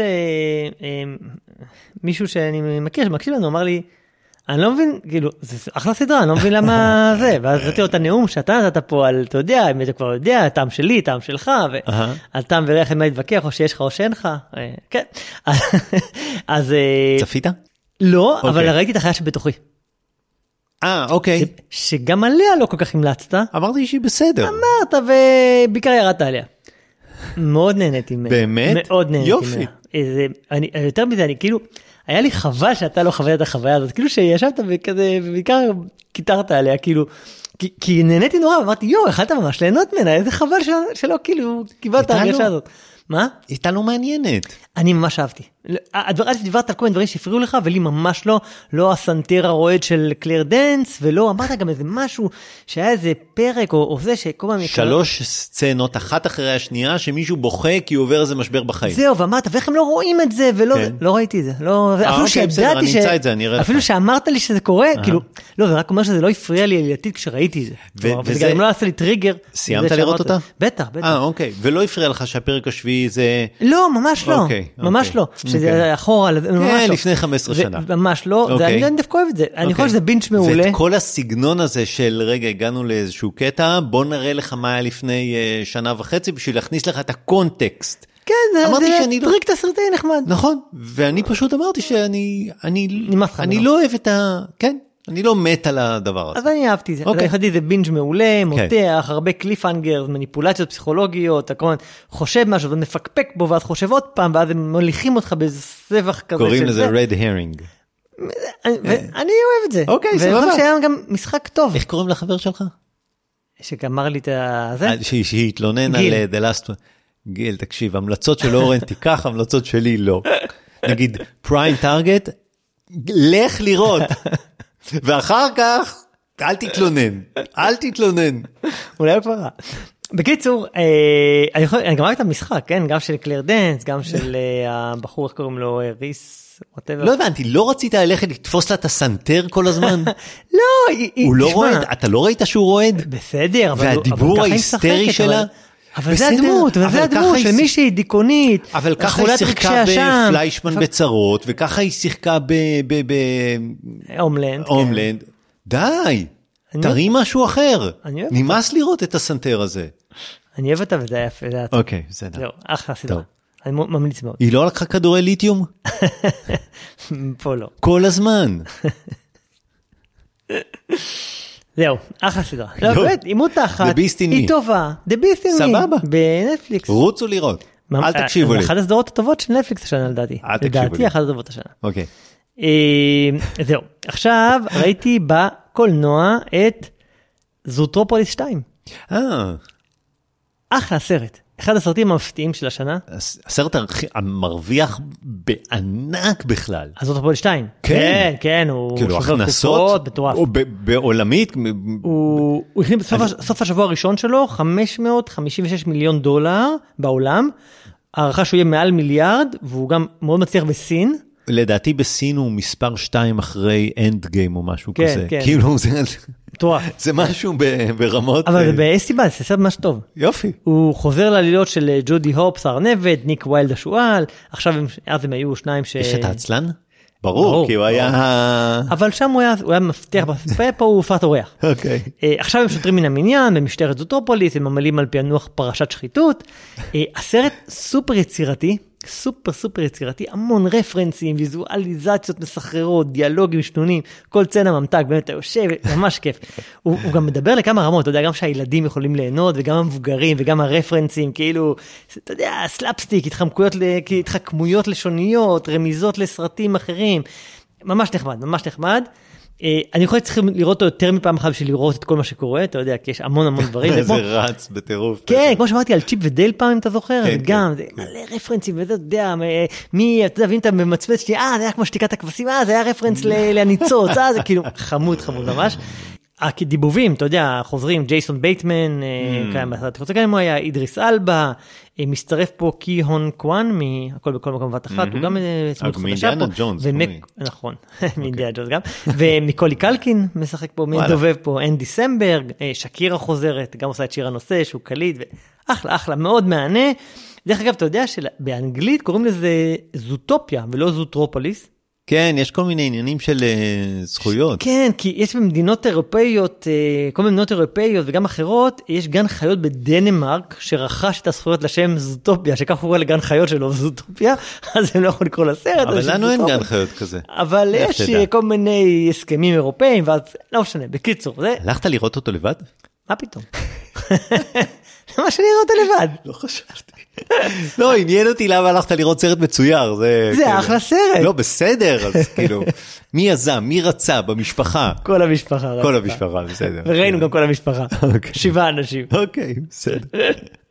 S2: מישהו שאני מכיר, שמקשיב לנו, אמר לי, אני לא מבין, כאילו, זה אחלה סדרה, אני לא מבין למה זה, ואז ראיתי אותה נאום שאתה נתת פה על, אתה יודע, אם אתה כבר יודע, טעם שלי, טעם שלך, ועל טעם וריח אין מה להתווכח, או שיש לך או שאין לך, כן. אז...
S1: צפית?
S2: לא, אבל ראיתי את החיה שבתוכי.
S1: אוקיי.
S2: שגם עליה לא כל כך המלצת.
S1: אמרתי שהיא בסדר.
S2: אמרת, ובעיקר ירדת עליה. מאוד נהניתי ממנה.
S1: באמת?
S2: מאוד נהניתי
S1: יופי.
S2: יותר מזה, אני כאילו, היה לי חבל שאתה לא חווה את החוויה הזאת, כאילו שישבת וכזה, ובעיקר קיטרת עליה, כאילו, כי נהניתי נורא, אמרתי, יכלת ממש ליהנות ממנה, איזה חבל שלא כאילו קיבלת את ההרגשה הזאת. מה?
S1: הייתה לא מעניינת.
S2: אני ממש אהבתי. דיברת על כל מיני דברים שהפריעו לך, ולי ממש לא הסנטר הרועד של קלר דנס, ולא, אמרת גם איזה משהו, שהיה איזה פרק, או זה שכל פעם...
S1: 3 סצנות, אחת אחרי השנייה, שמישהו בוכה כי הוא עובר איזה משבר בחיים.
S2: זהו, ואמרת, ואיך הם לא רואים את זה, ולא, לא ראיתי את זה. אפילו שידעתי אפילו שאמרת לי שזה קורה, כאילו, לא, זה רק אומר שזה לא הפריע לי עלייתית כשראיתי ראיתי את זה. וזה גם לא עשה לי טריגר.
S1: סיימת לראות אותה?
S2: בטח.
S1: אוקיי. ולא הפריע לך שהפרק השביעי זה...
S2: לא, ממש לא. ממש לא. שזה אחורה, ממש לא.
S1: לפני 15 שנה.
S2: ממש לא. ואני דווקא אוהב את זה. אני חושב שזה בינץ' מעולה.
S1: ואת כל הסגנון הזה של רגע, הגענו לאיזשהו קטע, בוא נראה לך מה היה לפני שנה וחצי, בשביל להכניס לך את הקונטקסט.
S2: כן, זה טריק תסרטי נחמד.
S1: נכון, ואני פשוט אמרתי שאני לא אוהב את ה... כן, אני לא מת על הדבר הזה.
S2: אז אני אהבתי את זה. חשבתי זה בינג' מעולה, מותח, הרבה קליפהנגר, מניפולציות פסיכולוגיות, הכל חושב משהו, ומפקפק בו, ואז חושב עוד פעם, ואז הם מוליכים אותך בסבך כזה.
S1: קוראים לזה red herring.
S2: אני אוהב את זה.
S1: אוקיי, סבבה.
S2: ואני חושב שהיה גם משחק טוב.
S1: איך קוראים לחבר שלך?
S2: שגמר לי את זה?
S1: שהתלונן על The Last One. גיל, תקשיב, המלצות של אורן תיקח, המלצות שלי לא. נגיד, פריים טארגט, לך לראות. ואחר כך, אל תתלונן.
S2: אולי הוא כבר רע. בקיצור, אני גם ראיתי את המשחק, כן? גם של קלר דנס, גם של הבחור, איך קוראים לו, ריס,
S1: לא הבנתי, לא רצית ללכת לתפוס לה את הסנטר כל הזמן?
S2: לא,
S1: הוא לא רועד, אתה לא ראית שהוא רועד?
S2: בסדר,
S1: והדיבור ההיסטרי שלה?
S2: אבל זה הדמות, של מישהי דיכאונית.
S1: אבל ככה היא שיחקה בפליישמן בצרות, וככה היא שיחקה הומלנד. די, תראי משהו אחר. נמאס לראות את הסנטר הזה.
S2: אני אוהב אותה וזה יפה.
S1: אוקיי, בסדר.
S2: זהו, אחלה סדרה. אני ממליץ מאוד.
S1: היא לא לקחה כדורי ליתיום?
S2: פה לא.
S1: כל הזמן.
S2: זהו, אחלה סדרה. לא, באמת, היא מותחת, היא טובה. The Beast in Me.
S1: סבבה.
S2: בנטפליקס.
S1: רוצו לראות. אל תקשיבו לי.
S2: אחת הסדרות הטובות של נטפליקס השנה, לדעתי.
S1: אל תקשיבו לי.
S2: לדעתי, אחת הסדרות השנה.
S1: אוקיי.
S2: זהו. עכשיו ראיתי בקולנוע את זוטרופוליס 2. אחלה סרט. אחד הסרטים המפתיעים של השנה.
S1: הסרט המרוויח בענק בכלל.
S2: זוטרופוליס 2. כן, כן.
S1: כאילו הכנסות. בעולמית.
S2: הוא הכניס בסוף השבוע הראשון שלו, $556 מיליון בעולם. הערכה שהוא יהיה מעל מיליארד, והוא גם מאוד מצליח בסין.
S1: לדעתי בסין הוא מספר 2 אחרי אנד גיים או משהו כזה.
S2: כן.
S1: כאילו זה משהו ברמות.
S2: אבל זה באסיבה, זה סרט ממש טוב.
S1: יופי.
S2: הוא חוזר לעלילות של ג'ודי הופס, ארנבת, ניק ויילד השואל, עכשיו אז הם היו שניים ש...
S1: יש את העצלן? ברור, כי הוא היה...
S2: אבל שם הוא היה מבטיח בספה, פה הוא הופעת אורח.
S1: אוקיי.
S2: עכשיו הם שוטרים מן המניין, במשטרת זוטרופוליס, הם ממלאים על פענוח פרשת שחיתות. הסרט סופר יצירתי, סופר יצירתי, המון רפרנסים, ויזואליזציות מסחררות, דיאלוגים שנונים, כל צנע ממתק, באמת אתה יושב, ממש כיף. הוא גם מדבר לכמה רמות, אתה יודע, גם שהילדים יכולים ליהנות, וגם המבוגרים, וגם הרפרנסים, כאילו, אתה יודע, סלאפסטיק, התחכמויות לשוניות, רמיזות לסרטים אחרים, ממש נחמד, ממש נחמד. אני יכול צריכים לראות אותו יותר מפעם אחת בשביל לראות את כל מה שקורה, אתה יודע, כי יש המון דברים.
S1: זה רץ בטירוף.
S2: כן, כמו שאמרתי על צ'יפ ודייל פעם, אם אתה זוכר, זה גם, זה מלא רפרנסים, ואתה יודע, אתה יודע, ואם אתה ממצמץ שלי, זה היה כמו שתיקת הכבשים, זה היה רפרנס לניצוץ, זה כאילו חמוד ממש. הדיבובים, אתה יודע, חוזרים, ג'ייסון בייטמן, הוא היה אידריס אלבה, מצטרף פה קי הון קואן, הכל בכל מקום בת אחת, הוא גם דמות חדשה פה, נכון, מאינדיאנה ג'ונס גם, ומיקולי קלקין משחק פה, מדובב פה, אנדי סמברג, שקירה חוזרת, גם עושה את שיר הנושא, שהוא קליט, אחלה, מאוד מענה. דרך אגב, אתה יודע שבאנגלית קוראים לזה זוטופיה, ולא זוטרופוליס,
S1: כן, יש כל מיני עניינים של זכויות.
S2: כן, כי יש במדינות אירופאיות, כל מיני מדינות אירופאיות וגם אחרות, יש גן חיות בדנמרק, שרכש את הזכויות לשם זוטופיה, שכך קורא לגן חיות שלו זוטופיה, אז הם לא יכולים לקרוא לסרט.
S1: אבל לנו אין גן חיות כזה.
S2: אבל יש כל מיני הסכמים אירופאים, ואז לא משנה, בקיצור.
S1: הלכת לראות אותו לבד?
S2: מה פתאום? למה שאני אראה אותו לבד?
S1: לא חשבתי. לא, עניין אותי למה הלכת לראות סרט מצויר.
S2: זה אחלה סרט.
S1: לא, בסדר, אז כאילו, מי יזם, מי רצה במשפחה?
S2: כל המשפחה.
S1: כל המשפחה, בסדר.
S2: וראינו גם כל המשפחה. 7 אנשים.
S1: אוקיי, בסדר.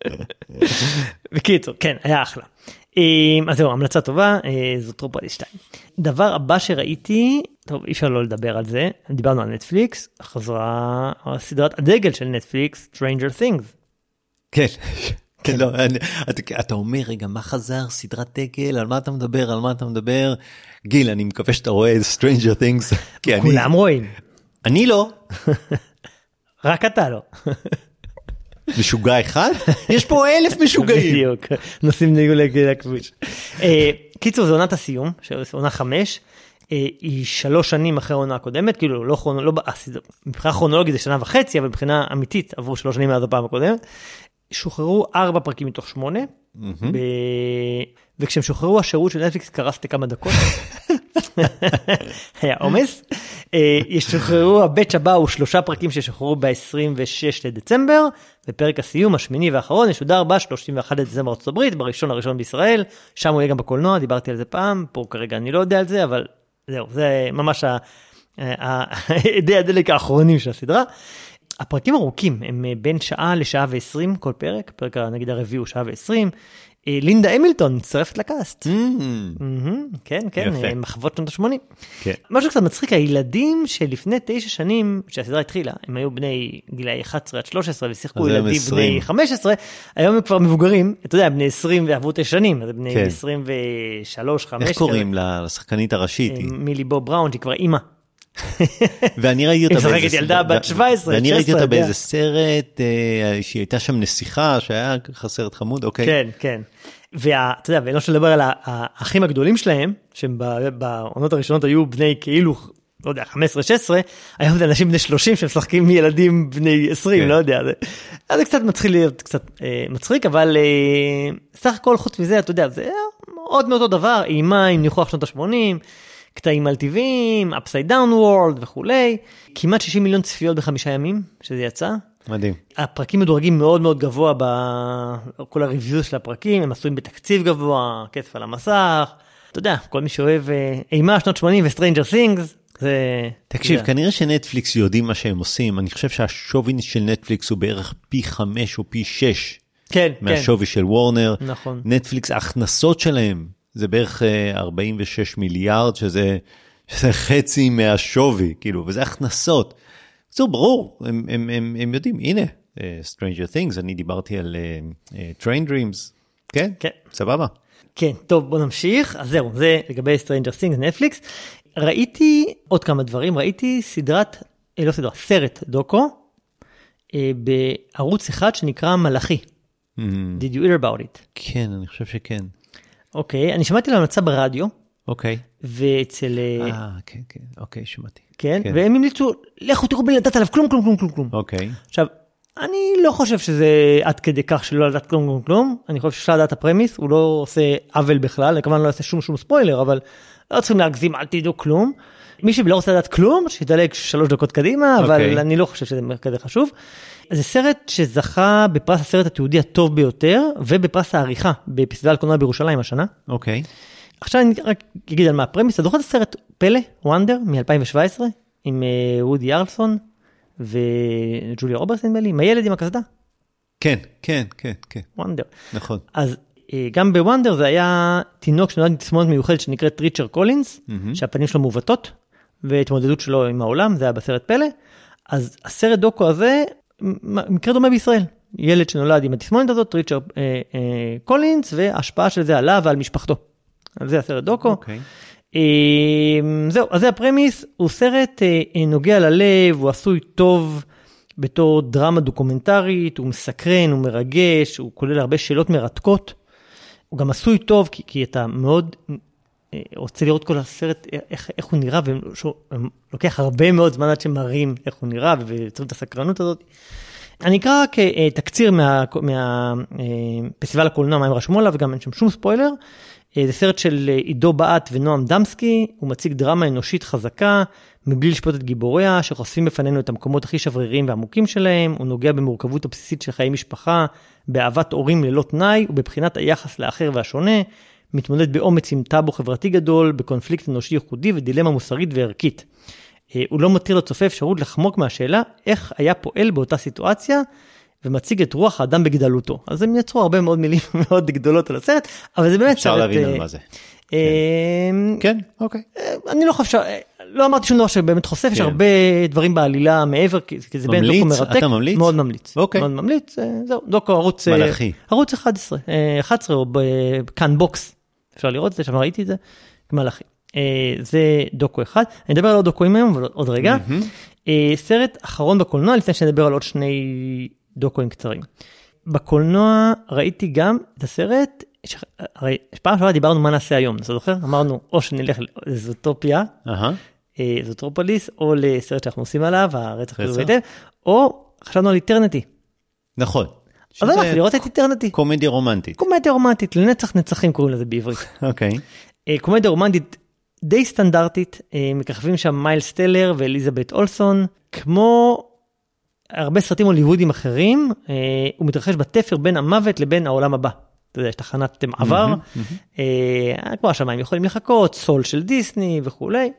S2: בקיצור, כן, היה אחלה. אז זהו, המלצה טובה, זוטרופוליס 2. דבר הבא שראיתי, טוב, אי אפשר לא לדבר על זה, דיברנו על נטפליקס, חזרה סדרת הדגל של נטפליקס, Stranger Things.
S1: כן, כן, לא, אתה אומר, רגע, מה חזר, סדרת דגל, על מה אתה מדבר? גיל, אני מקווה שאתה רואה Stranger Things.
S2: כולם רואים.
S1: אני לא.
S2: רק אתה לא.
S1: משוגע אחד? יש פה 1,000 משוגעים.
S2: בדיוק, נוסעים לכביש. קיצור, זו עונת הסיום, עונה 5, היא 3 שנים אחרי העונה הקודמת, כאילו מבחינה כרונולוגית זה 1.5 שנה, אבל מבחינה אמיתית עברו 3 שנים מאז הפעם הקודמת. שוחררו 4 פרקים מתוך 8, וכשהם שוחררו השירות של נטפליקס קרס לכמה דקות. היה עומס. ישוחררו, הבאץ' הבא הוא 3 פרקים ששוחררו ב-26 לדצמבר, ופרק הסיום השמיני והאחרון ישודר ב-31 לדצמבר ארצות הברית, בראשון בישראל, שם הוא יהיה גם בקולנוע, דיברתי על זה פעם, פה כרגע אני לא יודע על זה, אבל זהו, זה ממש די הדלק האחרונים של הסדרה. הפרקים ארוכים, הם בין שעה לשעה ו-20 כל פרק, פרק נגיד הרביעי הוא שעה ו-20, לינדה המילטון מצטרפת לקאסט. כן, כן, מחוות שנות ה-80. משהו קצת מצחיק, הילדים שלפני 9 שנים, שהסדרה התחילה, הם היו בני גילאי 11 עד 13, ושיחקו ילדים בני 15, היום הם כבר מבוגרים, אתה יודע, בני 20 ועברו 9 שנים, אז בני 23, 15.
S1: איך קוראים לשחקנית הראשית?
S2: מילי בוב בראון, שהיא כבר אימא.
S1: ואני ראיתי אותה
S2: באיזה ילדה בת 17,
S1: ואני ראיתי אותה באיזה סרט שהיא הייתה שם נסיכה שהיה סרט חמוד, אוקיי.
S2: כן, כן. ואתה יודע, ואני לא לדבר על האחים הגדולים שלהם, שהם בעונות הראשונות היו בני כאילו, לא יודע, 15-16, היום זה אנשים בני 30 שמשחקים מילדים בני 20, לא יודע. זה קצת מתחיל להיות קצת מצחיק, אבל סך הכל חוץ מזה, אתה יודע, זה עוד מאותו דבר, אימה עם ניחוח שנות ה-80, קטעים על טבעיים, Upside Down World וכולי, כמעט 60 מיליון צפיות ב5 ימים, שזה יצא.
S1: מדהים.
S2: הפרקים מדורגים מאוד מאוד גבוה בכל הריוויוז של הפרקים, הם עשויים בתקציב גבוה, כסף על המסך, אתה יודע, כל מי שאוהב אימה, שנות 80 ו-Stranger Things, זה...
S1: תקשיב, כנראה שנטפליקס יודעים מה שהם עושים, אני חושב שהשווי של נטפליקס הוא בערך פי 5 או פי 6 מהשווי של וורנר.
S2: נכון.
S1: נטפליקס, ההכנסות שלהם, זה בערך 46 מיליארד, שזה חצי מהשווי, כאילו, וזה הכנסות. זה ברור, הם יודעים, הנה, Stranger Things, אני דיברתי על Train Dreams, כן? כן. סבבה.
S2: כן, טוב, בוא נמשיך. אז זהו, זה לגבי Stranger Things, נטפליקס. ראיתי עוד כמה דברים, ראיתי סרט דוקו, בערוץ אחד שנקרא מלאכי. Did you hear about it?
S1: כן, אני חושב שכן.
S2: אוקיי, אני שמעתי להמלצה ברדיו.
S1: אוקיי.
S2: ואצל...
S1: כן, כן, אוקיי, שמעתי.
S2: כן, והם המליצו, לכו תראו בלי לדעת עליו כלום, כלום, כלום, כלום, כלום.
S1: אוקיי.
S2: עכשיו, אני לא חושב שזה עד כדי כך שלא לדעת כלום, כלום, כלום. אני חושב שאפשר לדעת הפרמיס, הוא לא עושה עוול בכלל, אני כמובן לא עושה שום ספוילר, אבל לא צריכים להגזים, אל תדעו כלום. מי שלא רוצה לדעת כלום, שידלג 3 דקות קדימה, אבל אני לא חושב שזה כזה חשוב. זה סרט שזכה בפרס הסרט התיעודי הטוב ביותר, ובפרס העריכה בפסטיבל הקולנוע בירושלים השנה.
S1: אוקיי.
S2: עכשיו אני רק אגיד על מה הפרמיס. אתה זוכר את הסרט פלא, וונדר, מ-2017, עם וודי הרלסון וג'וליה רוברטס, נדמה לי, עם הילד עם הקסדה?
S1: כן, כן, כן, כן.
S2: וונדר.
S1: נכון.
S2: אז גם בוונדר זה היה תינוק שנולד מתסמונת מיוחדת שנקראת ריצ'ר קולינס, שהפנים שלו מעוותות, והתמודדות שלו עם העולם, זה היה בסרט פלא. אז הסרט דוקו הזה, מקרה דומה בישראל. ילד שנולד עם התסמונת הזאת, ריצ'ר קולינס, וההשפעה של זה עליו ועל משפחתו. אז זה הסרט דוקו.
S1: אוקיי.
S2: זהו, אז זה הפרמיס, הוא סרט נוגע ללב, הוא עשוי טוב בתור דרמה דוקומנטרית, הוא מסקרן, הוא מרגש, הוא כולל הרבה שאלות מרתקות. הוא גם עשוי טוב, כי אתה מאוד רוצה לראות כל הסרט, איך הוא נראה, ולוקח הרבה מאוד זמן עד שמראים איך הוא נראה, ויוצרים את הסקרנות הזאת. אני אקרא כתקציר מהפסטיבל הקולנוע, מה הם רשמו עליו, וגם אין שם שום ספוילר. זה סרט של עידו בעת ונועם דמסקי, הוא מציג דרמה אנושית חזקה, מבלי לשפוט את גיבוריה, שחושפים בפנינו את המקומות הכי שבריריים והעמוקים שלהם, הוא נוגע במורכבות הבסיסית של חיי משפחה, באהבת הורים ללא תנאי, ובבחינת היחס לאחר והשונה, מתמודד באומץ עם טאבו חברתי גדול, בקונפליקט אנושי ייחודי ודילמה מוסרית וערכית. הוא לא מתיר לצופה אפשרות לחמוק מהשאלה, איך היה פועל באותה סיטואציה, ומציג את רוח האדם בגדלותו. אז הם יצרו הרבה מאוד מילים מאוד גדולות על הסרט, אבל זה באמת
S1: אפשר
S2: סרט...
S1: להבין על מה זה. כן, אוקיי.
S2: אני לא חושב, לא אמרתי שום דבר שבאמת חושף, יש הרבה דברים בעלילה מעבר, כי זה באמת דוקו מרתק.
S1: אתה ממליץ?
S2: מאוד ממליץ.
S1: אוקיי.
S2: מאוד ממליץ, זהו, דוקו ערוץ...
S1: מלאכי.
S2: ערוץ 11 או כאן בוקס, אפשר לראות את זה, שם ראיתי את זה, מלאכי. זה דוקו אחד. אני אדבר על עוד דוקוים היום, אבל עוד רגע. סרט אחרון בקולנוע, לפני שנדבר על עוד 2 דוקואים קצרים. בקולנוע ראיתי גם את הסרט, הרי פעם שעברה דיברנו מה נעשה היום, אתה זוכר? אמרנו או שנלך לזוטופיה, זוטרופוליס, או לסרט שאנחנו עושים עליו, הרצח כזו היטב, או חשבנו על איטרניטי.
S1: נכון.
S2: אז הלכתי לראות את איטרניטי.
S1: קומדיה רומנטית.
S2: קומדיה רומנטית, לנצח נצחים קוראים לזה בעברית.
S1: אוקיי.
S2: קומדיה רומנטית די סטנדרטית, מככבים שם מיילס טלר ואליזבת אולסון, כמו הרבה סרטים הוליוודים אחרים, הוא מתרחש בתפר בין המוות לבין העולם הבא. אתה יודע, יש תחנת מעבר, כמו השמיים יכולים לחכות, סול של דיסני וכולי.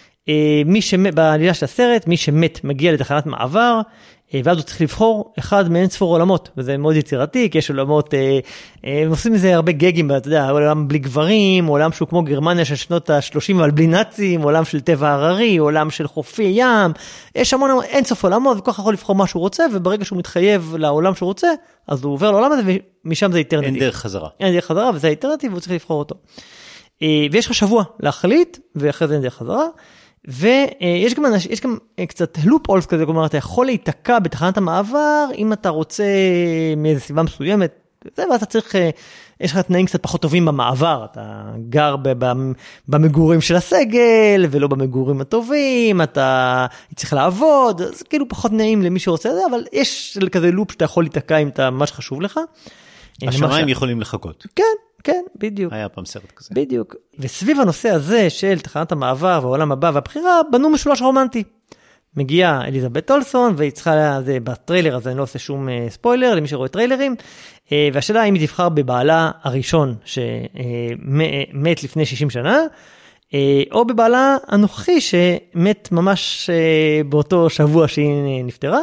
S2: בעלילה של הסרט, מי שמת מגיע לתחנת מעבר, ואז הוא צריך לבחור אחד מאין ספור עולמות, וזה מאוד יצירתי, כי יש עולמות, הם עושים מזה הרבה גגים, אתה יודע, עולם בלי גברים, עולם שהוא כמו גרמניה של שנות ה-30, אבל בלי נאצים, עולם של טבע הררי, עולם של חופי ים, יש המון אין סוף עולמות, וכך יכול לבחור מה שהוא רוצה, וברגע שהוא מתחייב לעולם שהוא רוצה, אז הוא עובר לעולם הזה, ומשם זה איטרניטי.
S1: אין דרך חזרה.
S2: אין דרך חזרה, וזה איטרניטי, והוא צריך לבחור אותו. ויש לך שבוע להחליט, ואחרי זה אין דרך חזרה. ויש גם קצת לופ הולס כזה, כלומר, אתה יכול להיתקע בתחנת המעבר, אם אתה רוצה מאיזו סיבה מסוימת, ואז אתה צריך, יש לך תנאים קצת פחות טובים במעבר, אתה גר במגורים של הסגל, ולא במגורים הטובים, אתה צריך לעבוד, זה כאילו פחות נעים למי שרוצה את זה, אבל יש כזה לופ שאתה יכול להיתקע אם אתה מה שחשוב לך.
S1: השמיים יכולים לחכות.
S2: כן. כן, בדיוק.
S1: היה פעם סרט כזה.
S2: בדיוק. וסביב הנושא הזה של תחנת המעבר והעולם הבא והבחירה, בנו משולש רומנטי. מגיעה אליזבת אולסון, והיא צריכה, זה בטריילר הזה, אני לא עושה שום ספוילר למי שרואה טריילרים, והשאלה אם היא תבחר בבעלה הראשון שמת לפני 60 שנה, או בבעלה הנוכחי שמת ממש באותו שבוע שהיא נפטרה,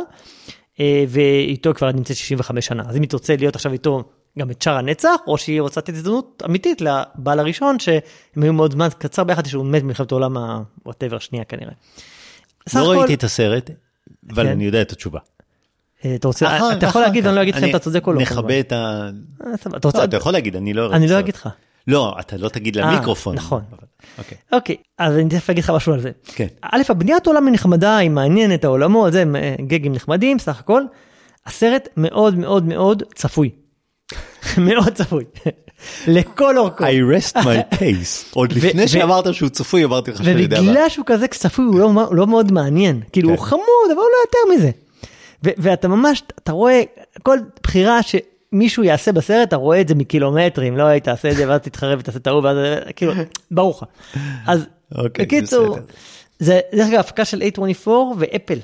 S2: ואיתו כבר נמצאת 65 שנה. אז אם היא תרצה להיות עכשיו איתו גם את שער הנצח, או שהיא רוצה לתת הזדמנות אמיתית לבעל הראשון, שהם היו מאוד זמן קצר ביחד, שהוא מת מלחמת העולם הווטאבר שנייה כנראה.
S1: לא ראיתי את הסרט, אבל אני יודע את התשובה.
S2: אתה יכול להגיד, אני לא אגיד לך אם אתה צודק או לא.
S1: נכבה את ה... אתה יכול להגיד, אני לא...
S2: אני לא אגיד לך.
S1: לא, אתה לא תגיד למיקרופון.
S2: נכון. אוקיי, אז אני תכף אגיד לך משהו על זה. א', הבניית עולם נחמדה, היא מעניינת העולמות, זה גגים נחמדים, סך הכל. הסרט מאוד מאוד מאוד צפוי. מאוד צפוי. לכל אורכו.
S1: I rest my case. עוד לפני שאמרת שהוא צפוי, אמרתי לך שאני יודע.
S2: ובגלל שהוא כזה צפוי, הוא לא מאוד מעניין. כאילו הוא חמוד, אבל הוא לא יותר מזה. ואתה ממש, אתה רואה, כל בחירה שמישהו יעשה בסרט, אתה רואה את זה מקילומטרים, לא היית תעשה את זה, ואז תתחרב ותעשה את ההוא, ואז כאילו, ברור לך. אז בקיצור, זה דרך אגב, הפקה של A24 ואפל.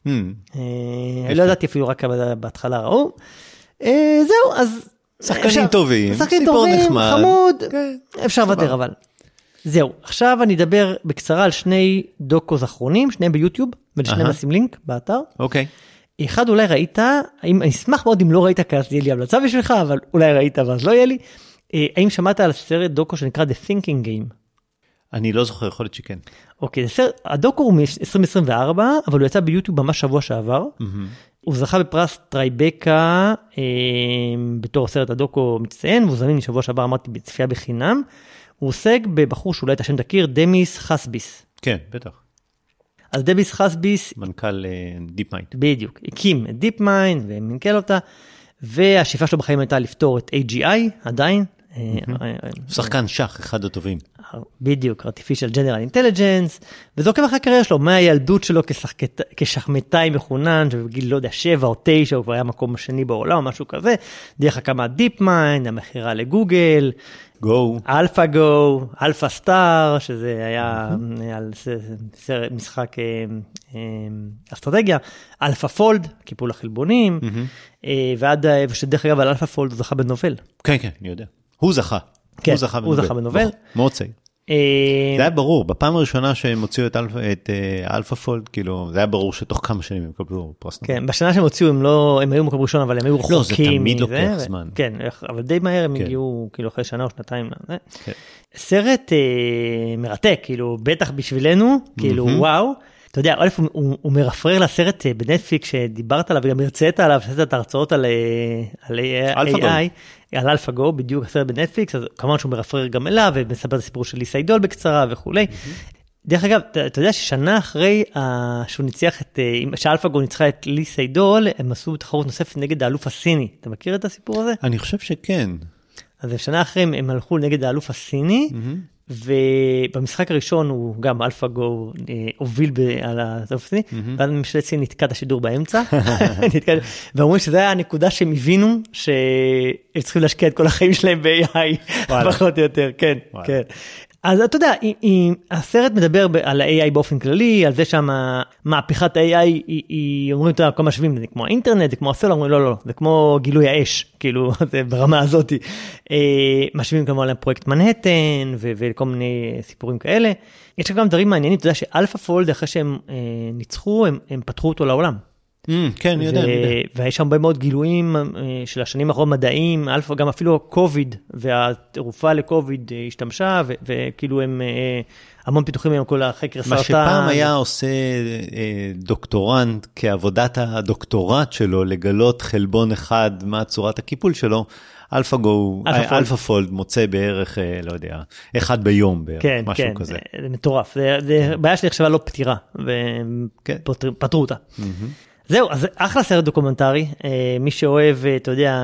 S2: לא ידעתי אפילו רק בהתחלה ראו. זהו, אז...
S1: שחקנים טובים,
S2: שחקנים טובים, חמוד, אפשר לוותר אבל. זהו, עכשיו אני אדבר בקצרה על 2 דוקוז אחרונים, שניהם ביוטיוב, ולשניהם נשים לינק באתר.
S1: אוקיי.
S2: אחד אולי ראית, אני אשמח מאוד אם לא ראית, כי אז יהיה לי המלצה בשבילך, אבל אולי ראית ואז לא יהיה לי. האם שמעת על סרט דוקו שנקרא The Thinking Game?
S1: אני לא זוכר, יכול להיות שכן.
S2: אוקיי, הדוקו הוא מ-2024, אבל הוא יצא ביוטיוב ממש שבוע שעבר. הוא זכה בפרס טרייבקה בתור סרט הדוקו מצטיין, והוא זמין משבוע שעבר, אמרתי, בצפייה בחינם. הוא עוסק בבחור שאולי את השם תכיר, דמיס חסביס.
S1: כן, בטח.
S2: אז דמיס חסביס...
S1: מנכ"ל דיפ מיינד.
S2: בדיוק, הקים את דיפ מיינד ומנכ"ל אותה, והשאיפה שלו בחיים הייתה לפתור את AGI, עדיין.
S1: שחקן שח, אחד הטובים.
S2: בדיוק, artificial general intelligence, וזה עוקב אחרי הקריירה שלו, מהילדות שלו כשחמטאי מחונן, שבגיל, לא יודע, 7 או 9, הוא כבר היה מקום השני בעולם, משהו כזה, דרך הקמה דיפ מיינד, המחירה לגוגל, אלפא גו, אלפא סטאר, שזה היה על משחק אסטרטגיה, אלפא פולד, קיפול החלבונים, ועד, ושדרך אגב על אלפא פולד הוא זכה בנובל.
S1: כן, כן, אני יודע. הוא זכה.
S2: כן, הוא זכה בנובל.
S1: מאוד צעיר. זה היה ברור, בפעם הראשונה שהם הוציאו את אלפא פולד, כאילו, זה היה ברור שתוך כמה שנים הם קבלו פרס נובל.
S2: כן, בשנה שהם הוציאו, הם היו מקום ראשון, אבל הם היו רחוקים.
S1: לא, זה תמיד לוקח זמן.
S2: כן, אבל די מהר הם הגיעו, כאילו, אחרי שנה או שנתיים. סרט מרתק, כאילו, בטח בשבילנו, כאילו, וואו. אתה יודע, הוא מרפרר לסרט בנטפליקס שדיברת עליו, וגם הרצאת עליו, שעשית את ההרצאות על AI, על אלפא-גו, בדיוק הסרט בנטפליקס, אז כמובן שהוא מרפרר גם אליו, ומספר את הסיפור של ליסה אידול בקצרה וכו'. דרך אגב, אתה יודע ששנה אחרי שהוא ניצח שאלפאגו ניצחה את לי סיידול, הם עשו תחרות נוספת נגד האלוף הסיני. אתה מכיר את הסיפור הזה?
S1: אני חושב שכן.
S2: אז שנה אחרי הם הלכו נגד האלוף הסיני, ובמשחק הראשון הוא גם אלפאגו הוביל על האלוף הסיני, ואז ממשלת סין נתקע את השידור באמצע, ואומרים שזו היה הנקודה שהם הבינו שהם צריכים להשקיע את כל החיים שלהם ב-AI, פחות או יותר, כן, כן. אז אתה יודע, הסרט מדבר על ה-AI באופן כללי, על זה שהמהפכת ה-AI, אומרים אותה כל משווים, זה כמו האינטרנט, זה כמו הסלולר, אומרים לא, זה כמו גילוי האש, כאילו, זה ברמה הזאת. משווים כמובן לפרויקט מנהטן, וכל מיני סיפורים כאלה. יש גם דברים מעניינים, אתה יודע שאלפא-פולד, אחרי שהם ניצחו, הם פתחו אותו לעולם.
S1: כן, אני יודע.
S2: ויש שם הרבה מאוד גילויים של השנים האחרונות מדעיים, גם אפילו קוביד, והתרופה לקוביד השתמשה, וכאילו הם המון פיתוחים עם כל החקר סרטן.
S1: מה שפעם היה עושה דוקטורנט, כעבודת הדוקטורט שלו, לגלות חלבון אחד, מה צורת הקיפול שלו, אלפא-פולד מוצא בערך, לא יודע, אחד ביום בערך, משהו כזה.
S2: כן, זה מטורף. זה בעיה שלי עכשיו לא פתירה, ופתרו אותה. זהו, אז אחלה סרט דוקומנטרי, מי שאוהב, אתה יודע,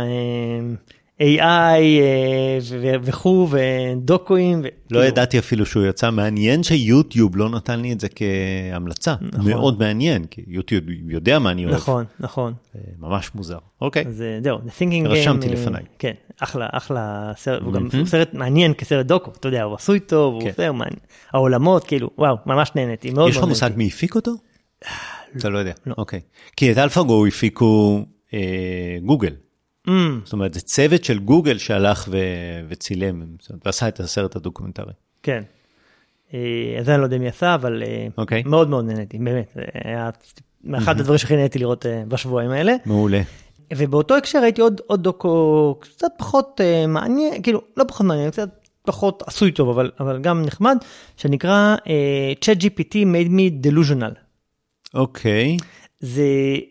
S2: AI וכו' ודוקואים.
S1: לא ידעתי אפילו שהוא יצא, מעניין שיוטיוב לא נתן לי את זה כהמלצה, מאוד מעניין, כי יוטיוב יודע מה אני אוהב.
S2: נכון, נכון.
S1: ממש מוזר, אוקיי.
S2: אז זהו, The Thinking Game.
S1: רשמתי לפניי.
S2: כן, אחלה סרט, הוא גם סרט מעניין כסרט דוקו, אתה יודע, הוא עשוי טוב, הוא עושה, העולמות, כאילו, וואו, ממש נהניתי, מאוד מאוד נהניתי.
S1: יש לך מושג מי הפיק אותו? אתה לא יודע, אוקיי. כי את אלפאגו הפיקו גוגל. זאת אומרת, זה צוות של גוגל שהלך וצילם, ועשה את הסרט הדוקומנטרי.
S2: כן. אז אני לא יודע מי עשה, אבל מאוד מאוד נהניתי, באמת. אחד הדברים שהכי נהניתי לראות בשבועיים האלה.
S1: מעולה.
S2: ובאותו הקשר ראיתי עוד דוקו קצת פחות מעניין, כאילו, לא פחות מעניין, קצת פחות עשוי טוב, אבל גם נחמד, שנקרא ChatGPT made me delusional.
S1: אוקיי.
S2: זה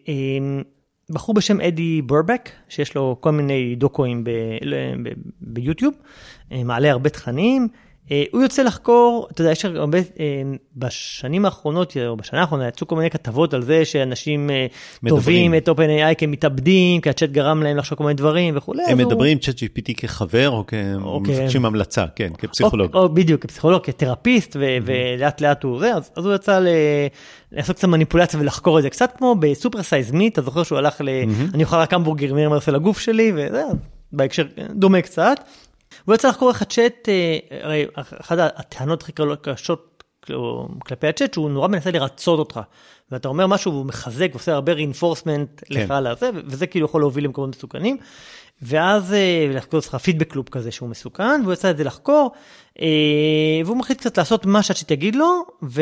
S2: בחור בשם אדי ברבק, שיש לו כל מיני דוקואים ביוטיוב, מעלה הרבה תכנים, הוא יוצא לחקור, אתה יודע, יש הרבה, בשנים האחרונות, או בשנה האחרונה, יצאו כל מיני כתבות על זה, שאנשים טובים את OpenAI כמתאבדים, כי הצ'אט גרם להם לחשוב כל מיני דברים וכו'.
S1: הם מדברים ChatGPT כחבר, או כמפגשים המלצה, כן, כפסיכולוג.
S2: או בדיוק, כפסיכולוג, כתרפיסט, ולאט לאט הוא זה, אז הוא יצא לעשות קצת מניפולציה ולחקור את זה, קצת כמו בסופר סייז מי, אתה זוכר שהוא הלך אני אוכל רק המבורגר, מי מרסה לגוף שלי, וזה, בהקשר דומה קצת. הוא יצא לחקור איך הצ'אט, הרי אחת הטענות הכי קשות כלפי הצ'אט, שהוא נורא מנסה לרצות אותך, ואתה אומר משהו, והוא מחזק, ועושה הרבה reinforcement לך לזה, וזה כאילו יכול להוביל למקומות מסוכנים, ואז לחקור לך פידבק לופ כזה שהוא מסוכן, והוא יצא את זה לחקור, והוא מחליט קצת לעשות מה שהצ'אט יגיד לו,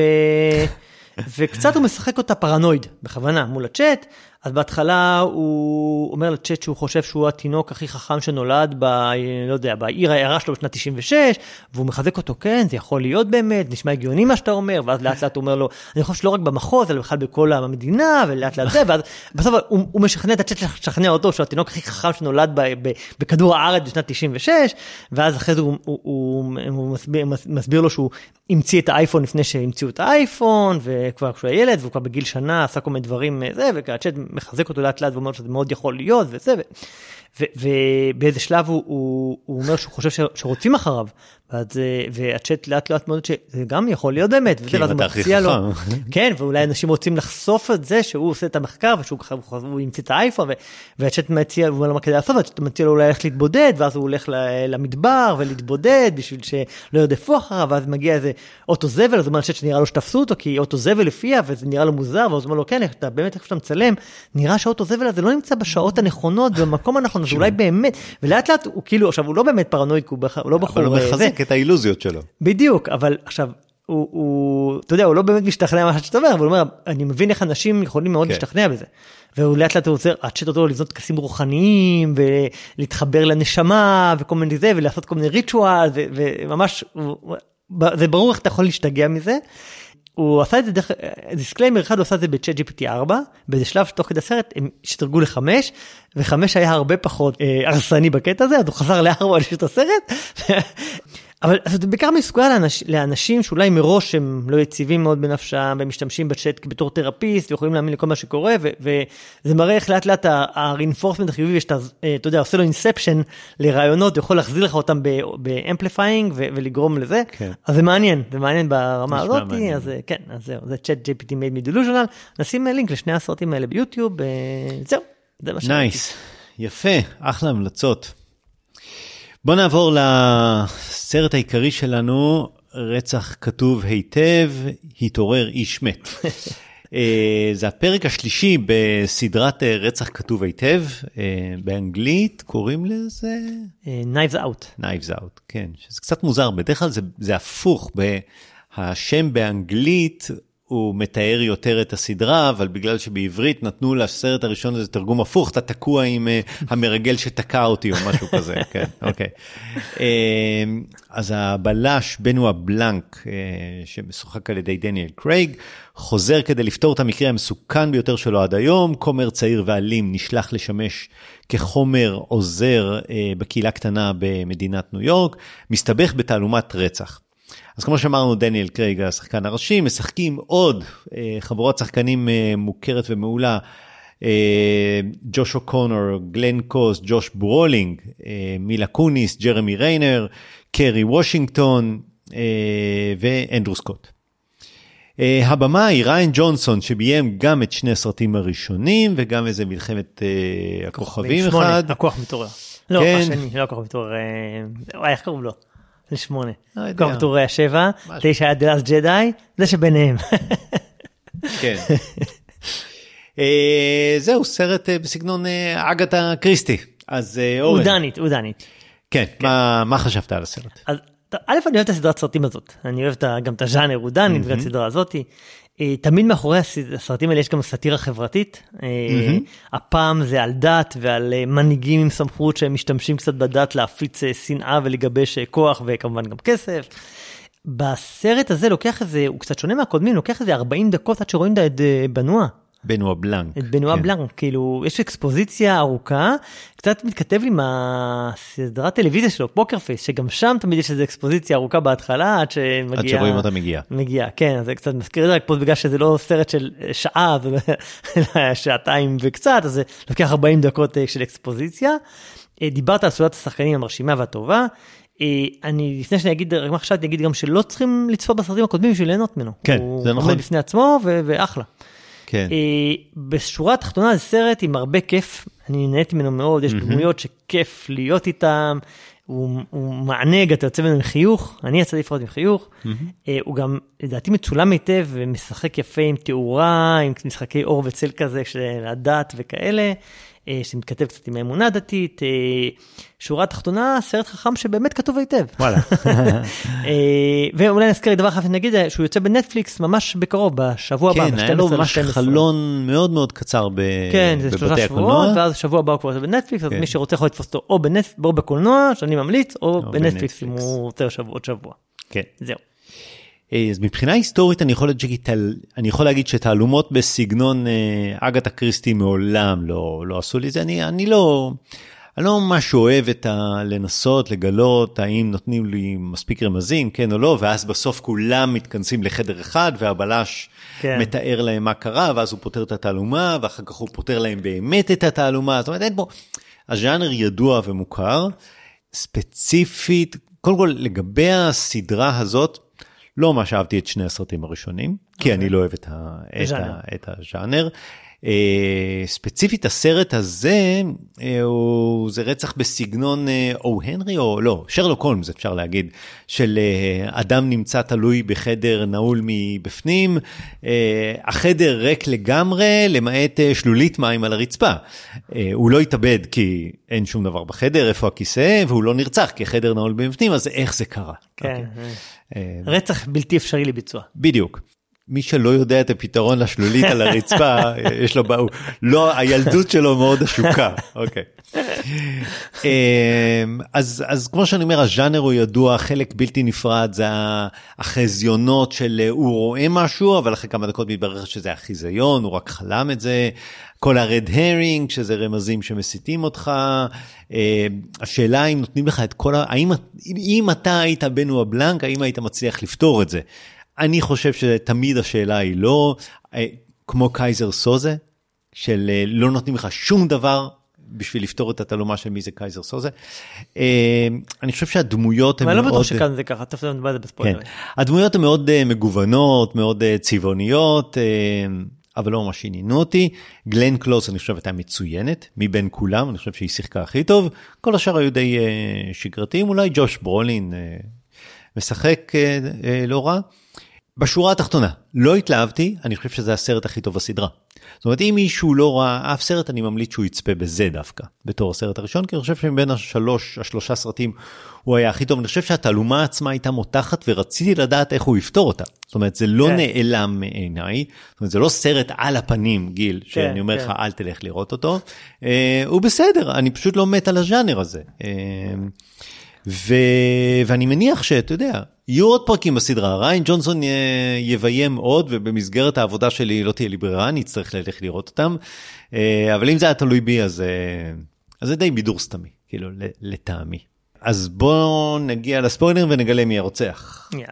S2: וקצת הוא משחק אותה פרנויד, בכוונה, מול הצ'אט, אז בהתחלה הוא אומר לצ'אט שהוא חושב שהוא התינוק הכי חכם שנולד לא יודע, בעיר העיירה שלו בשנת 96, והוא מחזק אותו, כן, זה יכול להיות באמת, נשמע הגיוני מה שאתה אומר, ואז לאט לאט הוא אומר לו, אני חושב שלא רק במחוז, אלא בכלל בכל המדינה, ולאט לאט זה, ואז בסוף הוא משכנע את הצ'אט לשכנע אותו, שהוא התינוק הכי חכם שנולד בכדור הארץ בשנת 96, ואז אחרי זה הוא מסביר לו שהוא המציא את האייפון לפני שהמציאו את האייפון, וכבר כשהוא היה ילד, והוא כבר בגיל שנה עשה כל מיני דברים, והצ'אט מחזק אותו לאט לאט ואומר שזה מאוד יכול להיות וזה, ובאיזה שלב הוא אומר שהוא חושב שרוצים אחריו, והצ'אט לאט לאט מאוד שזה גם יכול להיות באמת,
S1: כי אם אתה הכי חכם.
S2: כן, ואולי אנשים רוצים לחשוף את זה שהוא עושה את המחקר, ושהוא ימציא את האייפון, והצ'אט מציע, הוא אומר לו מה כדי לעשות, והצ'אט מציע לו אולי ללכת להתבודד, ואז הוא הולך למדבר ולהתבודד, בשביל שלא ירדפו אחריו, ואז מגיע איזה אוטו זבל, אז הוא אומר לצ'אט שנראה לו שתפסו אותו, כי אוטו זבל לפיה, וזה נראה לו מוזר, ואז הוא אומר לו, כן, אתה באמת איך שאתה מצלם, נראה שהאוטו זבל הזה לא נמצא בשעות הנכונות, במקום הנכון, אז אולי באמת, ולאט לאט הוא כאילו, עכשיו הוא לא באמת פרנואיד, הוא לא בחור,
S1: אבל הוא מחזק את האילוזיות שלו.
S2: בדיוק, אבל עכשיו, אתה יודע, הוא לא באמת משתכנע מה שאתה אומר, אבל הוא אומר, אני מבין איך אנשים יכולים מאוד להשתכנע בזה. והוא לאט לאט רוצה, הצ'אט אותו לבנות טקסים רוחניים, ולהתחבר לנשמה, וכל מיני זה, ולעשות כל מיני ריטואל, וממש, זה ברור איך אתה יכול להשתגע מזה. הוא עשה את זה דרך, דיסקליימר אחד, הוא עשה את זה ב-ChatGPT 4, באיזה שלב שתוך כדי הסרט, הם שתרגו ל5, ו5 היה הרבה פחות הרסני בקטע הזה, אז הוא חזר ל4 על שאת הסרט, אבל זה בעיקר מסוגל לאנשים שאולי מראש הם לא יציבים מאוד בנפשם, והם משתמשים בצ'אט בתור תרפיסט, ויכולים להאמין לכל מה שקורה, וזה מראה איך לאט לאט ה-reinforcement החיובי, שאתה יודע, עושה לו אינספשן לרעיונות, יכול להחזיר לך אותם באמפליפיינג, ולגרום לזה. אז זה מעניין ברמה הזאת, אז כן, אז זהו, זה צ'אט GPT made me delusional, נשים לינק לשני הסרטים האלה ביוטיוב, זהו, זה מה
S1: נייס, יפה, אחלה המלצות. בוא נעבור לסרט העיקרי שלנו, רצח כתוב היטב, התעורר איש מת. זה הפרק השלישי בסדרת רצח כתוב היטב, באנגלית קוראים לזה?
S2: Knives Out.
S1: Knives Out, כן, שזה קצת מוזר, בדרך כלל זה הפוך, השם באנגלית הוא מתאר יותר את הסדרה, אבל בגלל שבעברית נתנו לסרט הראשון הזה תרגום הפוך, אתה תקוע עם המרגל שתקע אותי או משהו כזה, כן, אוקיי. אז הבלש בנואה בלנק, שמשוחק על ידי דניאל קרייג, חוזר כדי לפתור את המקרה המסוכן ביותר שלו עד היום, כומר צעיר ואלים נשלח לשמש כחומר עוזר בקהילה קטנה במדינת ניו יורק, מסתבך בתעלומת רצח. אז כמו שאמרנו, דניאל קרייג, השחקן הראשי, משחקים עוד חבורת שחקנים מוכרת ומעולה, ג'וש אוקונור, גלן קוס, ג'וש ברולינג, מילה קוניס, ג'רמי ריינר, קרי וושינגטון ואנדרו סקוט. הבמה היא ריין ג'ונסון, שביים גם את שני הסרטים הראשונים, וגם איזה מלחמת הכוכבים אחד.
S2: הכוח מתעורר. לא, השני, לא הכוח מתעורר, איך קוראים לו? זה 8. כוח מתעורר 7, 9 היה דלאסט ג'די, זה שביניהם.
S1: כן. זהו, סרט בסגנון אגתה קריסטי. אז אורן.
S2: עודנית.
S1: כן, מה חשבת על הסרט?
S2: אז א', אני אוהב את הסדרת סרטים הזאת. אני אוהב גם את הז'אנר עודנית ואת הסדרה הזאת. תמיד מאחורי הסרטים האלה יש גם סאטירה חברתית. הפעם זה על דת ועל מנהיגים עם סמכות שהם משתמשים קצת בדת להפיץ שנאה ולגבש כוח וכמובן גם כסף. בסרט הזה לוקח איזה, הוא קצת שונה מהקודמים, לוקח איזה 40 דקות עד שרואים את
S1: בנואה בלנק.
S2: את בנואה בלנק, כאילו, יש אקספוזיציה ארוכה, קצת מתכתב עם הסדרת טלוויזיה שלו, פוקר פייס, שגם שם תמיד יש איזו אקספוזיציה ארוכה בהתחלה, עד שמגיע...
S1: עד שרואים אותה מגיע.
S2: כן, זה קצת מזכיר את זה, רק פה בגלל שזה לא סרט של שעה, זה שעתיים וקצת, אז זה לוקח 40 דקות של אקספוזיציה. דיברת על סולת השחקנים המרשימה והטובה, לפני שאני אגיד, רק מה חשבתי, אני אגיד גם שלא צריכים לצפות בסרטים הקודמים בשביל ליהנות ממנו.
S1: כן, זה נכון.
S2: הוא עומד בפני עצמו ואחלה.
S1: כן.
S2: בשורה התחתונה זה סרט עם הרבה כיף, אני נהניתי ממנו מאוד, יש דמויות שכיף להיות איתם, הוא מענג, אתה יוצא ממנו עם חיוך, אני יצאתי לפחות עם חיוך, הוא גם לדעתי מצולם היטב ומשחק יפה עם תאורה, עם משחקי אור וצל כזה של הדת וכאלה, שמתכתב קצת עם האמונה דתית, שורה התחתונה, סרט חכם שבאמת כתוב היטב.
S1: וואלה.
S2: ואולי נזכר דבר אחד, נגיד שהוא יוצא בנטפליקס ממש בקרוב, בשבוע הבא.
S1: כן, היה לו ממש חלון מאוד מאוד קצר בבתי הקולנוע.
S2: כן, זה 3 שבועות, ואז שבוע הבא הוא כבר יוצא בנטפליקס, אז מי שרוצה יכול לתפוס אותו או בקולנוע, שאני ממליץ, או בנטפליקס, אם הוא רוצה עוד שבוע.
S1: כן.
S2: זהו.
S1: אז מבחינה היסטורית אני יכול להגיד שתעלומות בסגנון אגתה קריסטי מעולם לא עשו לי זה, אני לא ממש אוהב לנסות לגלות האם נותנים לי מספיק רמזים, כן או לא, ואז בסוף כולם מתכנסים לחדר אחד והבלש מתאר להם מה קרה, ואז הוא פותר את התעלומה, ואחר כך הוא פותר להם באמת את התעלומה, זאת אומרת אין פה, הז'אנר ידוע ומוכר, ספציפית, קודם כל לגבי הסדרה הזאת, לא מה שאהבתי את שני הסרטים הראשונים, כי אני לא אוהב את הז'אנר. ספציפית הסרט הזה, זה רצח בסגנון או הנרי או לא, שרלוק הולמס אפשר להגיד, של אדם נמצא תלוי בחדר נעול מבפנים, החדר ריק לגמרי, למעט שלולית מים על הרצפה. הוא לא התאבד כי אין שום דבר בחדר, איפה הכיסא, והוא לא נרצח כי החדר נעול מבפנים, אז איך זה קרה?
S2: כן. רצח בלתי אפשרי לביצוע.
S1: בדיוק. מי שלא יודע את הפתרון לשלולית על הרצפה, יש לו, לא, הילדות שלו מאוד השוקה, אוקיי. אז כמו שאני אומר, הז'אנר הוא ידוע, חלק בלתי נפרד, זה החזיונות של הוא רואה משהו, אבל אחרי כמה דקות מתברר שזה החיזיון, הוא רק חלם את זה, כל הרד הרינג, שזה רמזים שמסיתים אותך, השאלה אם נותנים לך את כל, אם אתה היית בנו הבלנק, האם היית מצליח לפתור את זה? אני חושב שתמיד השאלה היא לא, כמו קייזר סוזה, של לא נותנים לך שום דבר, בשביל לפתור את התלומה של מי זה קייזר סוזה. אני חושב שהדמויות הן מאוד...
S2: אבל לא בטוח שכאן זה ככה, תפסו נדבר את זה בספוילרים.
S1: הדמויות הן מאוד מגוונות, מאוד צבעוניות, אבל לא ממש עניינו אותי. גלן קלוס, אני חושב, הייתה מצוינת, מבין כולם, אני חושב שהיא שיחקה הכי טוב. כל השאר היו די שגרתיים, אולי ג'וש ברולין משחק לא רע. בשורה התחתונה, לא התלהבתי, אני חושב שזה הסרט הכי טוב בסדרה. זאת אומרת, אם מישהו לא ראה אף סרט, אני ממליץ שהוא יצפה בזה דווקא, בתור הסרט הראשון, כי אני חושב שמבין השלושה סרטים הוא היה הכי טוב. אני חושב שהתעלומה עצמה הייתה מותחת, ורציתי לדעת איך הוא יפתור אותה. זאת אומרת, זה לא נעלם מעיניי, זאת אומרת, זה לא סרט על הפנים, גיל, שאני אומר לך, אל תלך לראות אותו. הוא בסדר, אני פשוט לא מת על הז'אנר הזה. ואני מניח שאתה יודע, יהיו עוד פרקים בסדרה, ריין ג'ונסון יביים עוד, ובמסגרת העבודה שלי לא תהיה לי ברירה, אני אצטרך ללכת לראות אותם, אבל אם זה היה תלוי בי, אז זה די בידור סתמי, כאילו, לטעמי. אז בואו נגיע לספוילר ונגלה מי הרוצח.
S2: יאללה.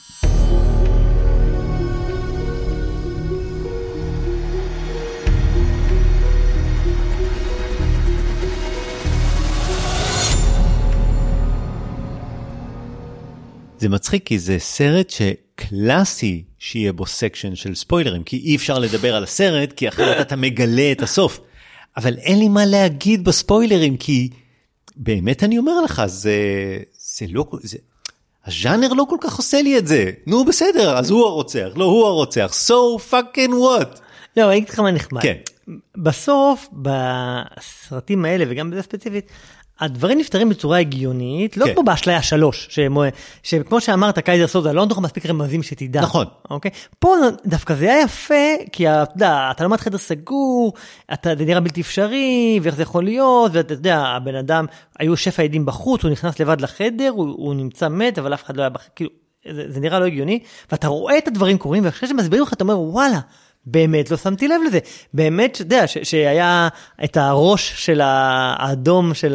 S1: זה מצחיק כי זה סרט שקלאסי שיהיה בו סקשן של ספוילרים, כי אי אפשר לדבר על הסרט, כי אחרת אתה מגלה את הסוף. אבל אין לי מה להגיד בספוילרים, כי באמת אני אומר לך, זה לא, הז'אנר לא כל כך עושה לי את זה. נו בסדר, אז הוא הרוצח, לא הוא הרוצח. So fucking what?
S2: לא, אני אגיד לך מה נחמד.
S1: כן.
S2: בסוף, בסרטים האלה, וגם בזה ספציפית, הדברים נפתרים בצורה הגיונית, לא כמו באשליה 3, שכמו שאמרת, קייזר סוזה, לא נותן מספיק רמזים שתדע.
S1: נכון.
S2: אוקיי? פה דווקא זה היה יפה, כי אתה לא חדר סגור, זה נראה בלתי אפשרי, ואיך זה יכול להיות, ואתה יודע, הבן אדם, היו שפע עדים בחוץ, הוא נכנס לבד לחדר, הוא נמצא מת, אבל אף אחד לא היה בחדר, כאילו, זה נראה לא הגיוני, ואתה רואה את הדברים קורים, ואחרי שמסבירים לך, אתה אומר, וואלה, באמת לא שמתי לב לזה. באמת, אתה יודע, שהיה את הראש של האדום של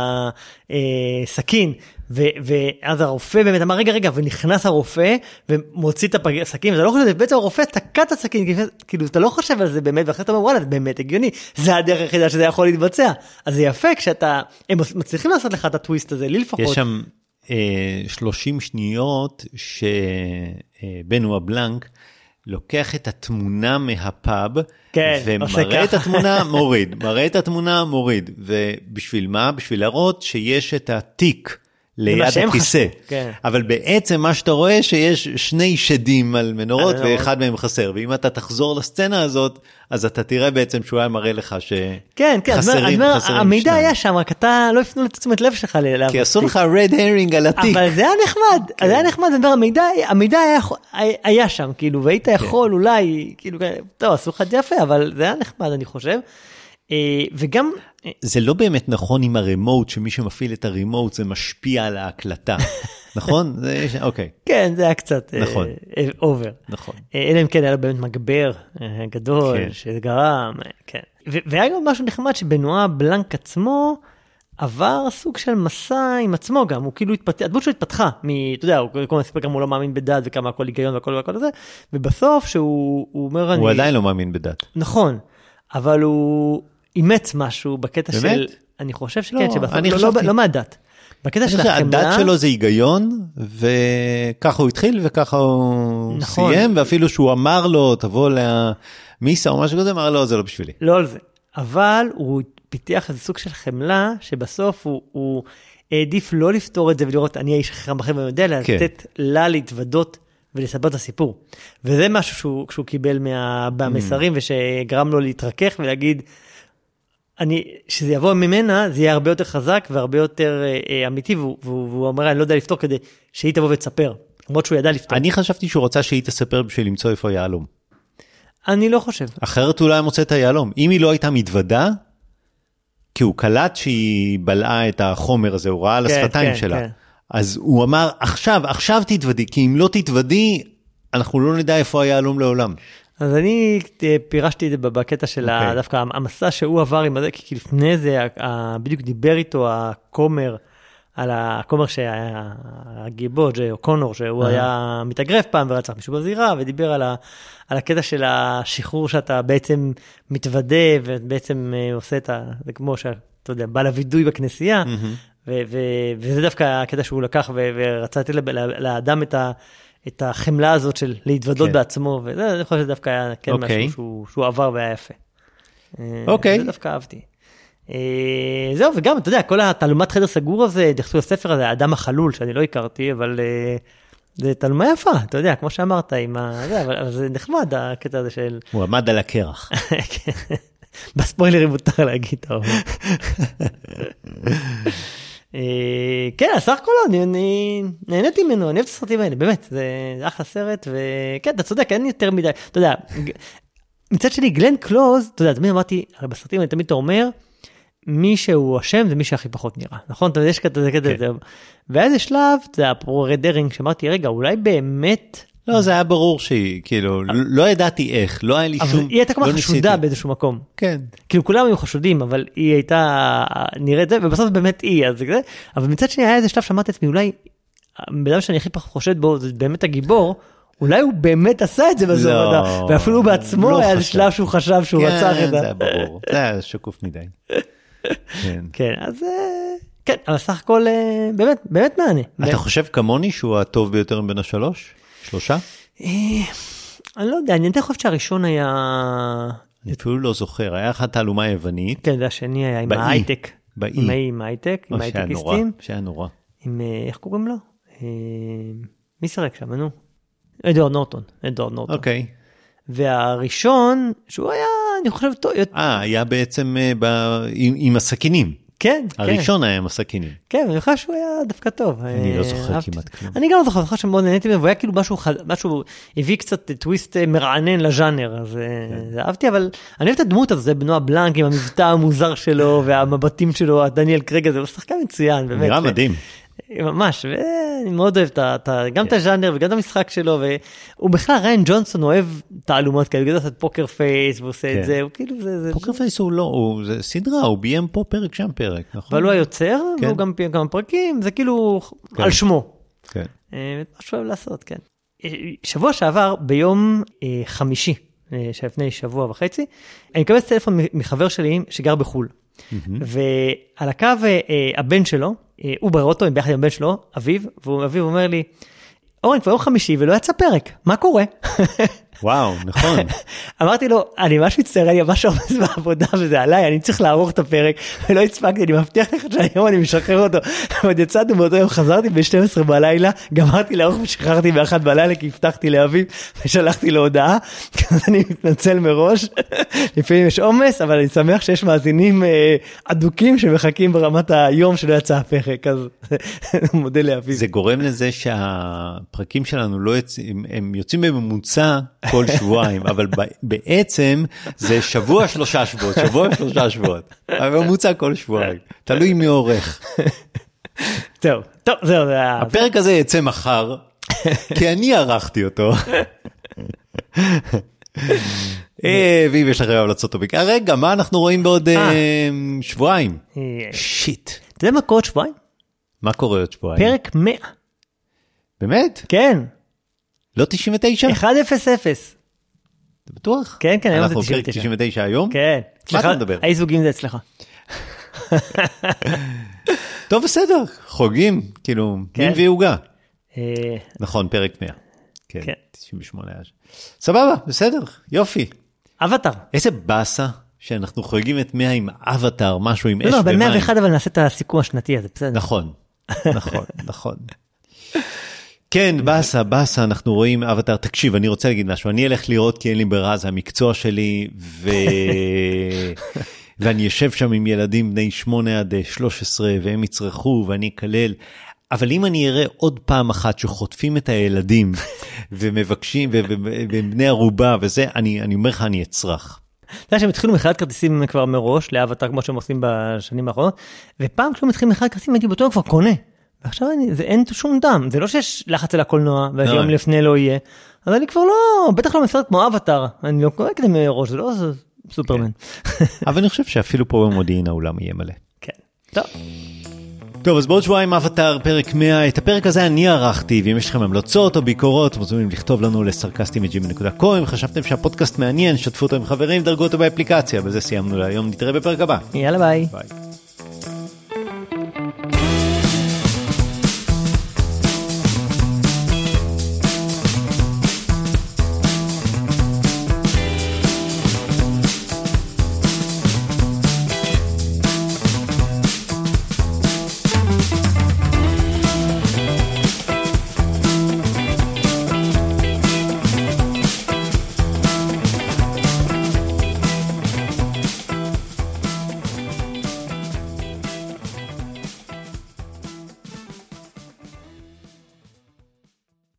S2: הסכין, ואז הרופא באמת אמר, רגע, ונכנס הרופא, ומוציא את הסכין, ואתה לא חושב, בעצם הרופא תקע את הסכין, כאילו, אתה לא חושב על זה באמת, ואחרי אתה אומר, וואלה, זה באמת הגיוני, זה הדרך היחידה שזה יכול להתבצע. אז זה יפה, הם מצליחים לעשות לך את הטוויסט הזה, לי לפחות.
S1: יש שם 30 שניות, שבנו הבלנק, לוקח את התמונה מהפאב, ומראה את התמונה, מראה את התמונה, מוריד. ובשביל מה? בשביל להראות שיש את התיק ליד הכיסא. אבל בעצם מה שאתה רואה שיש שני שדים על מנורות, ואחד מהם חסר. ואם אתה תחזור לסצנה הזאת, אז אתה תראה בעצם שהוא היה מראה לך שחסרים.
S2: המידע היה שם, רק אתה לא הפנו לתשומת לב שלך.
S1: כי עשו לך רד הרינג על התיק.
S2: אבל זה היה נחמד, זה היה נחמד, המידע היה שם, כאילו, והיית יכול אולי, כאילו, טוב, עשו לך יפה, אבל זה היה נחמד, אני חושב. וגם...
S1: זה לא באמת נכון עם הרימוט, שמי שמפעיל את הרימוט זה משפיע על ההקלטה, נכון? אוקיי.
S2: כן, זה היה קצת אובר.
S1: נכון.
S2: אלא אם כן היה לו באמת מגבר גדול, שגרם, כן. והיה גם משהו נחמד שבנועה בלנק עצמו, עבר סוג של מסע עם עצמו גם, הוא כאילו התפתח, הדמות שלו התפתחה, אתה יודע, הוא כל מספר כמה הוא לא מאמין בדת, וכמה הכל היגיון והכל הזה, ובסוף שהוא אומר...
S1: הוא עדיין לא מאמין בדת.
S2: נכון, אבל הוא אימץ משהו בקטע של, אני חושב שכן, לא מהדת. בקטע של החמלה...
S1: הדת שלו זה היגיון, וככה הוא התחיל, וככה הוא סיים, ואפילו שהוא אמר לו, תבוא למיסה או משהו כזה, אמר לו, זה לא בשבילי.
S2: לא על זה. אבל הוא פיתח איזה סוג של חמלה, שבסוף הוא העדיף לא לפתור את זה, ולראות, אני האיש החכם בחיים, ואני יודע לתת לה להתוודות, ולספר את הסיפור. וזה משהו שהוא קיבל מהמסרים, ושגרם לו להתרכך ולהגיד, שזה יבוא ממנה, זה יהיה הרבה יותר חזק, והרבה יותר אמיתי, והוא אומר, אני לא יודע לפתור כדי שהיא תבוא ותספר. למרות שהוא ידע לפתור.
S1: אני חשבתי שהוא רוצה שהיא תספר בשביל למצוא איפה היהלום.
S2: אני לא חושב.
S1: אחרת אולי מוצא את היהלום. אם היא לא הייתה מתוודה, כי הוא קלט שהיא בלעה את החומר הזה, הוא ראה על השפתיים שלה. אז הוא אמר, עכשיו תתוודי, כי אם לא תתוודי, אנחנו לא נדע איפה היהלום לעולם.
S2: אז אני פירשתי את זה בקטע של דווקא המסע שהוא עבר עם זה, כי לפני זה בדיוק דיבר איתו הכומר, על הכומר שהגיבור, או קונור, שהוא היה מתאגרף פעם ורצח מישהו בזירה, ודיבר על הקטע של השחרור שאתה בעצם מתוודה, ובעצם עושה את זה כמו שאתה יודע, בא לוידוי בכנסייה, וזה דווקא הקטע שהוא לקח ורצה לתת לאדם את החמלה הזאת של להתוודות בעצמו, וזה אני חושב שדווקא היה כן משהו שהוא עבר והיה יפה. זה דווקא אהבתי. זהו, וגם, אתה יודע, כל התעלומת חדר סגור הזה, דחסו הספר הזה, האדם החלול, שאני לא הכרתי, אבל זה תעלומה יפה, אתה יודע, כמו שאמרת, אבל זה נחמד, הקטע הזה של...
S1: הוא עמד על הקרח.
S2: בספוילרים מותר להגיד, אתה אומר. כן, הסך הכל, אני נהניתי ממנו, אני אוהב את הסרטים האלה, באמת, זה אחלה סרט, וכן, אתה צודק, אין יותר מדי, אתה יודע, מצד שלי, גלן קלוז, אתה יודע, תמיד אמרתי, הרי בסרטים אני תמיד אומר, מי שהוא אשם זה מי שהכי פחות נראה, נכון? אתה יודע, יש כזה, ואיזה שלב, אתה יודע, רד הרינג, שאמרתי, רגע, אולי באמת...
S1: לא, זה היה ברור שהיא, כאילו, לא ידעתי איך, לא היה לי שום...
S2: אבל היא הייתה כמו חשודה באיזשהו מקום.
S1: כן.
S2: כאילו, כולם היו חשודים, אבל היא הייתה נראית זה, ובסוף באמת היא, אז זה כזה, אבל מצד שני היה איזה שלב שאמרתי לעצמי, אולי, בדם שאני הכי פחות חושד בו, זה באמת הגיבור, אולי הוא באמת עשה את זה בזו, ואפילו הוא בעצמו היה איזה שלב שהוא חשב שהוא רצח את זה.
S1: זה היה ברור, זה היה שקוף מדי.
S2: כן, אז כן, אבל סך הכל באמת מענה.
S1: אתה חושב כמוני שהוא הטוב ביותר בין השלוש? שלושה?
S2: אני לא יודע, אני חושב שהראשון היה...
S1: אני אפילו לא זוכר, היה אחת תעלומה היוונית.
S2: כן, השני היה עם ההייטק.
S1: באי.
S2: עם ההייטק, עם ההייטקיסטים.
S1: שהיה נורא.
S2: עם, איך קוראים לו? מי שרק שם, נו? אדוארד נורטון.
S1: אוקיי.
S2: והראשון, שהוא היה, אני חושב,
S1: היה בעצם עם הסכינים.
S2: כן.
S1: הראשון היה עם הסכינים.
S2: כן, אני חושב שהוא היה דווקא טוב.
S1: אני לא זוכר כמעט כלום.
S2: אני גם לא זוכר, אני חושב שמאוד נהניתי ממנו, והוא היה כאילו משהו, הביא קצת טוויסט מרענן לז'אנר, אז אהבתי, אבל אני אוהב את הדמות הזו, זה בנועה בלנק עם המבטא המוזר שלו, והמבטים שלו, דניאל קרייג הזה, הוא שחקן מצוין, באמת.
S1: נראה מדהים.
S2: ממש, ואני מאוד אוהב גם את הז'אנר וגם את המשחק שלו, והוא בכלל, ריין ג'ונסון אוהב תעלומות כאלה, הוא יודע לעשות פוקר פייס, והוא עושה את זה, הוא כאילו זה...
S1: פוקר פייס הוא לא, זה סדרה, הוא ביים פה פרק שם פרק, נכון?
S2: אבל הוא היוצר, והוא גם ביים כמה פרקים, זה כאילו על שמו.
S1: כן.
S2: משהו אוהב לעשות, כן. שבוע שעבר, ביום חמישי, שלפני שבוע וחצי, אני מקבל טלפון מחבר שלי שגר בחול. ועל הקו הבן שלו, הוא באוטו ביחד עם הבן שלו, אביב, ואביב אומר לי, אורן, כבר יום חמישי ולא יצא פרק, מה קורה?
S1: וואו, נכון.
S2: אמרתי לו, אני ממש מצטער, אני ממש עומס בעבודה וזה עליי, אני צריך לערוך את הפרק, ולא הצפקתי, אני מבטיח לך שהיום אני משחרר אותו. ועוד יצאתי באותו יום, חזרתי ב-12 בלילה, גמרתי לערוך ושחררתי ב-1 בלילה, כי הבטחתי לאביב, ושלחתי לו הודעה, אז אני מתנצל מראש, לפעמים יש עומס, אבל אני שמח שיש מאזינים אדוקים שמחכים ברמת היום שלא יצא הפרק, אז מודה לאביב.
S1: זה גורם לזה שהפרקים שלנו לא יוצאים, הם יוצאים בממוצע כל שבועיים, אבל בעצם זה שבוע 3 שבועות, אבל ממוצע כל שבועיים, תלוי מי עורך.
S2: זהו.
S1: הפרק הזה יצא מחר, כי אני ערכתי אותו. ואם יש לכם המלצות טובות, רגע, מה אנחנו רואים בעוד שבועיים? שיט.
S2: אתה יודע מה קורה עוד שבועיים?
S1: מה קורה עוד שבועיים?
S2: פרק 100.
S1: באמת?
S2: כן.
S1: לא 99?
S2: 100.
S1: זה בטוח?
S2: כן, היום זה 99.
S1: אנחנו פרק 99 היום?
S2: כן.
S1: מה אתה מדבר?
S2: אי זוגים זה אצלך.
S1: טוב, בסדר. חוגים, כאילו, מין ויוגה. נכון, פרק 100. כן, 98 היה. סבבה, בסדר, יופי.
S2: אבטר.
S1: איזה בסה שאנחנו חוגגים את 100 עם אבטר, משהו עם אש
S2: ומים.
S1: לא,
S2: ב-101 אבל נעשה את הסיכום השנתי הזה, בסדר.
S1: נכון. כן, בסה, אנחנו רואים אבטר, תקשיב, אני רוצה להגיד משהו, אני אלך לראות כי אין לי ברירה, זה המקצוע שלי, ואני יושב שם עם ילדים בני 8 עד 13, והם יצרכו, ואני אקלל, אבל אם אני אראה עוד פעם אחת שחוטפים את הילדים ומבקשים ובני ערובה וזה, אני אומר לך, אני אצרח.
S2: אתה יודע שהם התחילו מכירת כרטיסים כבר מראש, לאבטר כמו שהם עושים בשנים האחרונות, ופעם כשהם התחילו מכירת כרטיסים הייתי בטוח כבר קונה. ועכשיו אין שום דם, זה לא שיש לחץ על הקולנוע, והיום לפני לא יהיה, אז אני כבר לא, בטח לא מסרט כמו אבטר, אני לא קורא כדי מראש, זה לא סופרמן.
S1: אבל אני חושב שאפילו פה במודיעין האולם יהיה מלא.
S2: כן, טוב.
S1: טוב, אז בעוד שבועיים אבטר, פרק 100. את הפרק הזה אני ערכתי, ואם יש לכם המלצות או ביקורות, מוזמנים לכתוב לנו ל-sarcastic@gmail.com. אם חשבתם שהפודקאסט מעניין, שתפו אותו עם חברים, דרגו אותו באפליקציה. בזה סיימנו להיום, נתראה בפרק הבא.
S2: יאללה ביי.
S1: ביי.